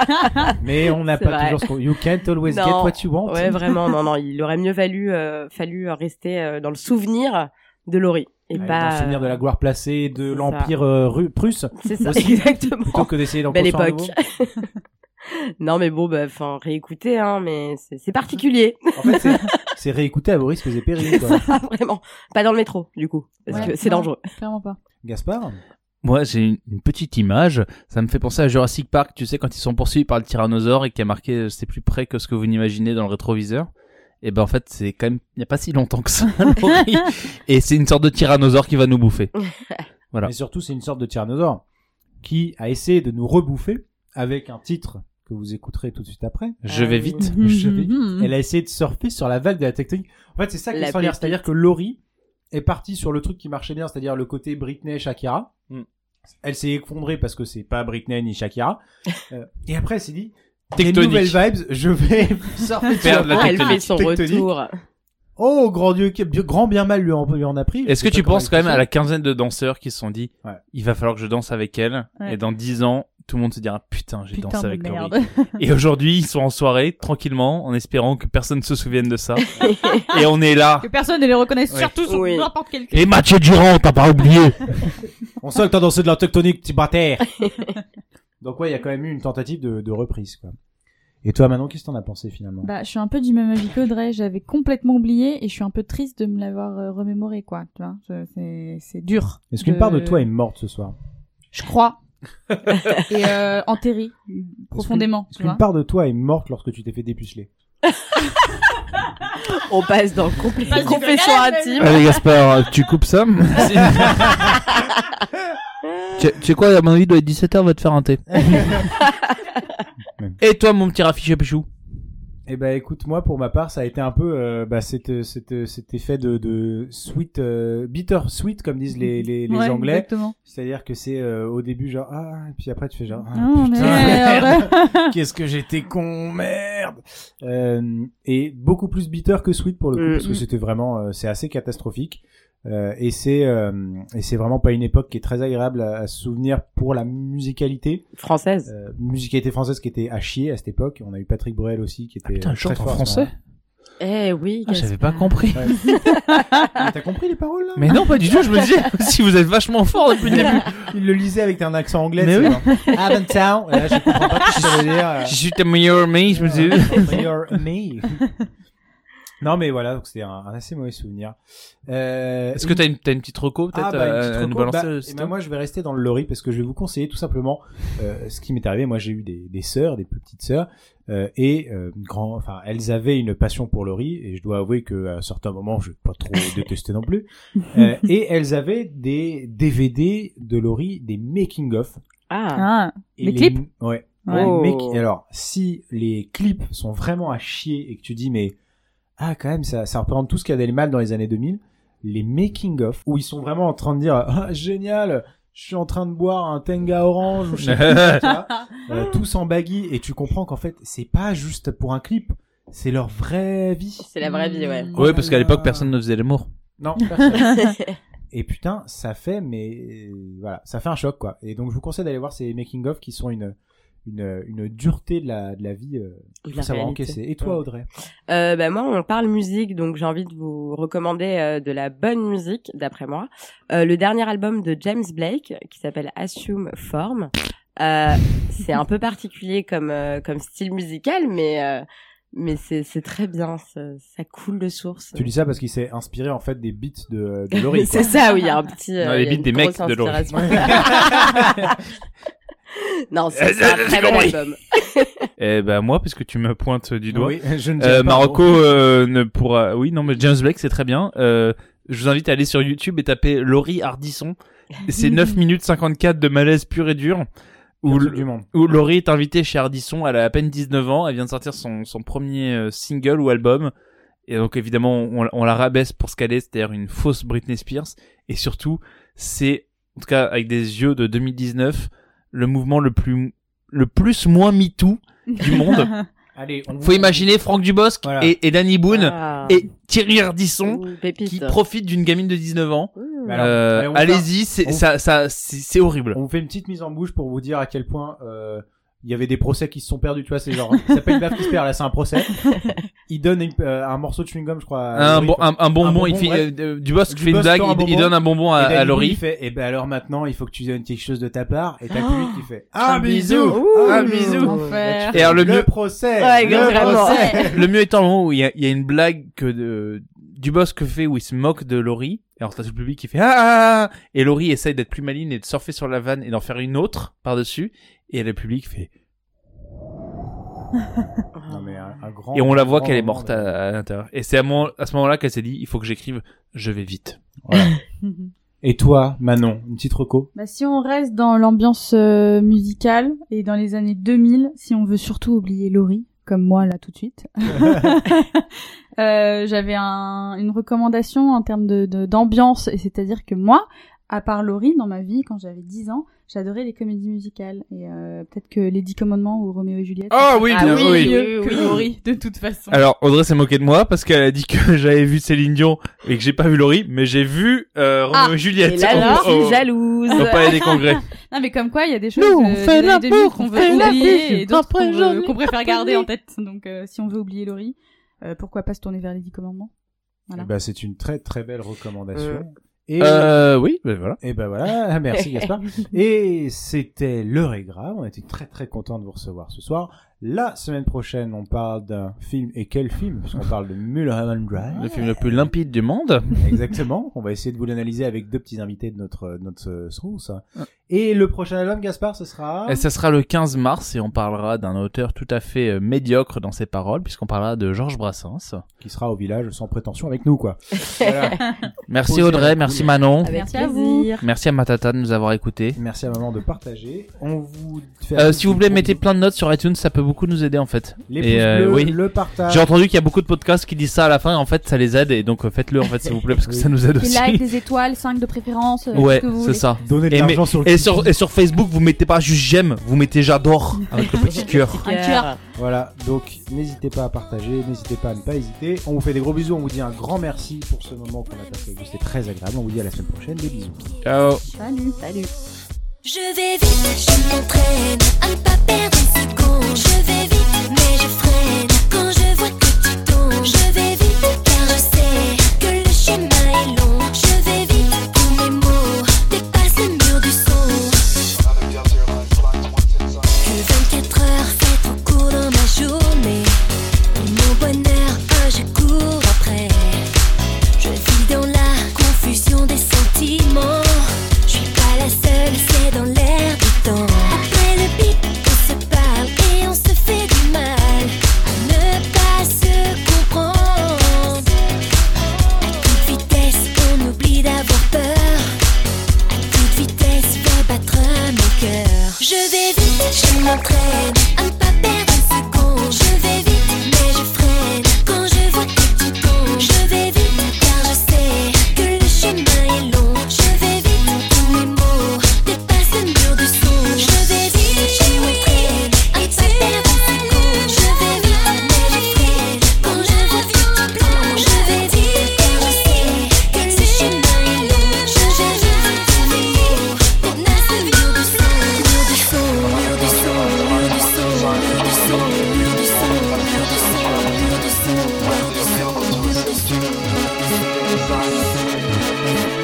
Mais on n'a C'est pas vrai. toujours ce qu'on, you can't always Non. get what you want. Ouais, vraiment, non, non, il aurait mieux valu, euh, fallu rester euh, dans le souvenir de Laurie. Et Ouais, pas, dans le souvenir de la gloire placée, de c'est l'empire euh, ru- prusse, c'est ça, aussi, exactement. plutôt que d'essayer d'en Belle construire un époque. nouveau. Non, mais bon, bah, enfin, réécouter, hein, mais c'est c'est particulier. En fait, c'est, c'est réécouter à vos risques et périls, quoi. Vraiment. Pas dans le métro, du coup. Parce Ouais, que c'est non, dangereux. Clairement pas. Gaspard? Moi, j'ai une, une petite image. Ça me fait penser à Jurassic Park, tu sais, quand ils sont poursuivis par le tyrannosaure et qui a marqué euh, c'est plus près que ce que vous n'imaginez dans le rétroviseur. Et ben, en fait, c'est quand même, il n'y a pas si longtemps que ça, Laurie. Et c'est une sorte de tyrannosaure qui va nous bouffer. Voilà. Mais surtout, c'est une sorte de tyrannosaure qui a essayé de nous rebouffer avec un titre que vous écouterez tout de suite après. Je Ah vais oui. vite. Je vais- Mhm. Elle a essayé de surfer sur la vague de la tectonique. En fait, c'est ça qui est La extraordinaire. pépite. C'est-à-dire que Laurie est partie sur le truc qui marchait bien, c'est-à-dire le côté Britney, Shakira. Mm. Elle s'est effondrée parce que c'est pas Britney ni Shakira. Euh, et après, elle s'est dit, des Tectonique. nouvelles vibes, je vais surfer sur Faire de la Ah, elle tectonique. fait son Tectonique. retour. Oh, grand Dieu, quel- grand bien mal lui en, lui en a pris. Est-ce Je que sais tu pas comment penses quand même à expliquer la quinzaine de danseurs qui se sont dit, Ouais. il va falloir que je danse avec elle. Ouais. Et dans dix ans, tout le monde se dira, putain, j'ai Putain dansé de avec Laurie. merde. Et aujourd'hui, ils sont en soirée, tranquillement, en espérant que personne ne se souvienne de ça. Et on est là. Que personne ne les reconnaisse, Ouais. surtout sur Oui. n'importe quel Et Mathieu Durand, t'as pas oublié. On sait que t'as dansé de la tectonique, petit bâtard. Donc ouais, il y a quand même eu une tentative de, de reprise, quoi. Et toi, Manon, qu'est-ce que t'en as pensé finalement? Bah, je suis un peu du même avis qu'Audrey. J'avais complètement oublié et je suis un peu triste de me l'avoir euh, remémoré, quoi. Tu vois, Je- c'est c'est dur. Est-ce qu'une part de toi est morte ce soir? Je crois. et euh, enterrée profondément, Est-ce tu qu'une vois. part de toi est morte lorsque tu t'es fait dépuceler? On passe dans compl- passe du confession Grégal, intime. Allez, Gaspard, tu coupes ça? tu, tu sais quoi, à mon avis, il doit être dix-sept heures, va te faire un thé. Et toi, mon petit raffiché péchou? Eh ben écoute, moi pour ma part, ça a été un peu euh, bah cet cet cet effet de de sweet euh, bitter sweet comme disent les les, les Ouais, Anglais. Exactement. C'est-à-dire que c'est euh, au début genre ah et puis après tu fais genre ah, Oh, putain merde. qu'est-ce que j'étais con merde euh, et beaucoup plus bitter que sweet pour le coup Mm. parce que c'était vraiment euh, c'est assez catastrophique. Euh, et c'est euh, et c'est vraiment pas une époque qui est très agréable à, à se souvenir pour la musicalité Française. euh, musicalité française qui était à chier à cette époque. On a eu Patrick Bruel aussi qui était Ah, putain, euh, elle chante très en fort à ce français. moment-là. Eh oui. Ah, j'avais pas Gaspard. compris. Ouais. Mais t'as compris les paroles là? Mais non, pas du tout. Je me disais, si vous êtes vachement fort depuis le début. Il le lisait avec un accent anglais. Mais tu oui. sais, genre, Avontown. Et là, je comprends pas ce que ça veut dire. euh. Je suis ta meilleure amie, je me disais. Meilleur me. Non mais voilà, donc c'était un, un assez mauvais souvenir. Euh, Est-ce que t'as une, t'as une petite reco peut-être Ah, bah, une à- petite à nous reco. balancer Bah, euh, eh c'est ben, toi moi je vais rester dans le lorry parce que je vais vous conseiller tout simplement euh, ce qui m'est arrivé. Moi j'ai eu des, des sœurs, des plus petites sœurs euh, et euh, grand, enfin elles avaient une passion pour le riz et je dois avouer que à certains moments je vais pas trop détester non plus. Euh, et elles avaient des D V D de lorry, des making of. Ah. Ah, Et Les clips Ouais. Ouais. Les Oh. make- alors, si les clips sont vraiment à chier et que tu dis, mais, ah, quand même, ça, ça représente tout ce qu'il y avait de mal dans les années deux mille, les making-of, où ils sont vraiment en train de dire, ah, génial, je suis en train de boire un Tenga orange, ou je sais pas, tu vois, euh, tous en baggy, et tu comprends qu'en fait, c'est pas juste pour un clip, c'est leur vraie vie. C'est la vraie vie, ouais. Mm. Ouais, parce qu'à l'époque personne ne faisait l'amour. Non, personne. Et putain, ça fait, mais euh, voilà, ça fait un choc quoi. Et donc je vous conseille d'aller voir ces making of qui sont une une une dureté de la de la vie. Euh, il De faut la savoir réalité. encaisser. Et toi, Audrey? Euh, bah moi, on parle musique, donc j'ai envie de vous recommander euh, de la bonne musique, d'après moi. Euh, le dernier album de James Blake, qui s'appelle Assume Form. Euh, c'est un peu particulier comme euh, comme style musical, mais euh, mais c'est c'est très bien, ça, ça coule de source. Tu dis ça parce qu'il s'est inspiré en fait des beats de de Laurie. C'est ça, oui, il y a un petit. Non, euh, les il y a beats une des mecs grosse de Laurie. inspiration. Non, c'est c'est un très bon album. Eh ben moi, puisque tu me pointes du doigt. Oui, je ne dirais Euh, pas, Marocco bon. euh, ne pourra. Oui, non, mais James Blake c'est très bien. Euh, je vous invite à aller sur YouTube et taper Laurie Hardisson. C'est neuf minutes cinquante-quatre de malaise pur et dur. Pire Où, truc du monde. où Laurie est invitée chez Hardisson. Elle a à peine dix-neuf ans. Elle vient de sortir son, son premier euh, single ou album. Et donc évidemment, on, on la rabaisse pour ce qu'elle est, c'est-à-dire une fausse Britney Spears. Et surtout, c'est, en tout cas avec des yeux de deux mille dix-neuf, le mouvement le plus, le plus moins MeToo du monde. Allez, on Faut imaginer Franck Dubosc Voilà. et, et Danny Boone Ah. et Thierry Ardisson Ouh, pépite. qui profitent d'une gamine de dix-neuf ans. Mmh. Mais alors, Euh, allez, on va allez-y, c'est on- ça, ça, c'est c'est horrible. On vous fait une petite mise en bouche pour vous dire à quel point euh, il y avait des procès qui se sont perdus, tu vois, c'est genre, c'est pas une baffe qui se perd, là, c'est un procès. Il donne une- euh, un morceau de chewing-gum, je crois. à Un, Laurie, bon, pour- un, un bonbon, bonbon, il fait, bref. euh, Dubosc Du fait une Dubosc blague, tend un il, il bonbon. donne un bonbon à, Et Danny à Boone, Laurie. il fait, et ben alors maintenant, il faut que tu donnes quelque chose de ta part, et t'as le Oh. public qui fait, Un un bisou, bisou, un un bisou. bisou. Enfer. Et alors, le mieux- procès, Ouais, le vraiment. procès. Le mieux étant le moment où il y a, il y a une blague que de, Dubosc fait où il se moque de Laurie. Et alors t'as tout le public qui fait ah, ah, ah et Laurie essaye d'être plus maligne et de surfer sur la vanne et d'en faire une autre par-dessus. Et le public fait Non, mais un, un grand, et on la voit grand qu'elle est moment morte de- à, à l'intérieur. Et c'est à, mon- à ce moment-là qu'elle s'est dit il faut que j'écrive, je vais vite. Voilà. Et toi, Manon, une petite reco? Bah, si on reste dans l'ambiance euh, musicale et dans les années deux mille, si on veut surtout oublier Laurie, comme moi là tout de suite, euh, j'avais un, une recommandation en termes de, de- d'ambiance, et c'est-à-dire que moi, à part Laurie, dans ma vie, quand j'avais dix ans, j'adorais les comédies musicales. Et euh, peut-être que Les Dix Commandements ou Roméo et Juliette. Ah oui, Ah bien, oui, oui. mieux oui, que oui. Laurie, de toute façon. Alors Audrey s'est moquée de moi parce qu'elle a dit que j'avais vu Céline Dion et que j'ai pas vu Laurie, mais j'ai vu euh, Roméo Ah, et Juliette. Et là, je au- au- suis jalouse. au Palais des Congrès. Non, mais comme quoi, il y a des choses Nous, on euh, fait des la années deux mille bouffe, qu'on on veut fait la oublier bouffe, et d'autres après qu'on, j'en veut- ai qu'on préfère pas garder connu. en tête. Donc, euh, si on veut oublier Laurie, euh, pourquoi pas se tourner vers les Dix Commandements? Voilà. Bah, c'est une très très belle recommandation. Euh. Et, Euh, oui, ben voilà. et ben voilà, merci Gaspard. Et c'était l'heure est grave, on était très très content de vous recevoir ce soir. La semaine prochaine, on parle d'un film, et quel film? Parce qu'on parle de Mulholland Drive. Le film le plus limpide du monde. Exactement. On va essayer de vous l'analyser avec deux petits invités de notre notre source. Et le prochain album, Gaspard, ce sera. Et ça sera le quinze mars et on parlera d'un auteur tout à fait euh, médiocre dans ses paroles puisqu'on parlera de Georges Brassens. Qui sera au village sans prétention avec nous, quoi. Voilà. Merci Posez Audrey, la merci boule. Manon, Avec Merci à vous. plaisir. merci à Matata de nous avoir écoutés. Merci à maman de partager. On vous fait Euh, si vous voulez, mettez plein de notes sur iTunes, ça peut beaucoup nous aider en fait. Les Et pouces euh, bleus, oui. le partage. J'ai entendu qu'il y a beaucoup de podcasts qui disent ça à la fin et en fait ça les aide et donc euh, faites-le en fait s'il vous plaît parce que Oui. ça nous aide Des aussi. likes, des étoiles, cinq de préférence. euh, Ouais, ce que vous c'est voulez. ça. Donnez de Et, l'argent mais- sur le et Tipeee. sur et sur Facebook vous mettez pas juste j'aime, vous mettez j'adore avec le petit cœur. Un cœur. Voilà, donc n'hésitez pas à partager, n'hésitez pas à ne pas hésiter. On vous fait des gros bisous, on vous dit un grand merci pour ce moment qu'on a passé avec vous, c'était très agréable. On vous dit à la semaine prochaine, des bisous. Ciao. Salut. Salut. Je vais vite, je m'entraîne à ne pas perdre une seconde. Je vais vite, mais je freine quand je vois que tu tombes. Je vais vite, car je sais que le chemin est long. Je vais vite, tous mes mots dépassent le mur du son. Que vingt-quatre heures fait trop court dans ma journée. Et mon bonheur, un je cours après. Je vis dans la confusion des sentiments. Je suis pas la seule, c'est dans l'air du temps. Après le beat, on se parle et on se fait du mal à ne pas se comprendre. À toute vitesse, on oublie d'avoir peur. À toute vitesse, fait battre mon cœur. Je vais vite, je m'entraîne à ne pas perdre une seconde. Je vais vite, mais je freine quand je vois que tu tombes. Je vais vite, car je sais que le chemin est long. Je vais vite, tous mes mots dépassent le mur du son. Je vais vite, je m'entraîne à ne pas perdre une seconde. Je vais vite, mais je freine quand je vois que tu tombes. Je vais vite, car je sais que le chemin est long. Je vais vite, tous mes mots dépassent le mur du son. Mur du son, mur du son, mur du son, mur du son, mur du son, mur du son, mur du son, mur du son, mur du son, mur du son.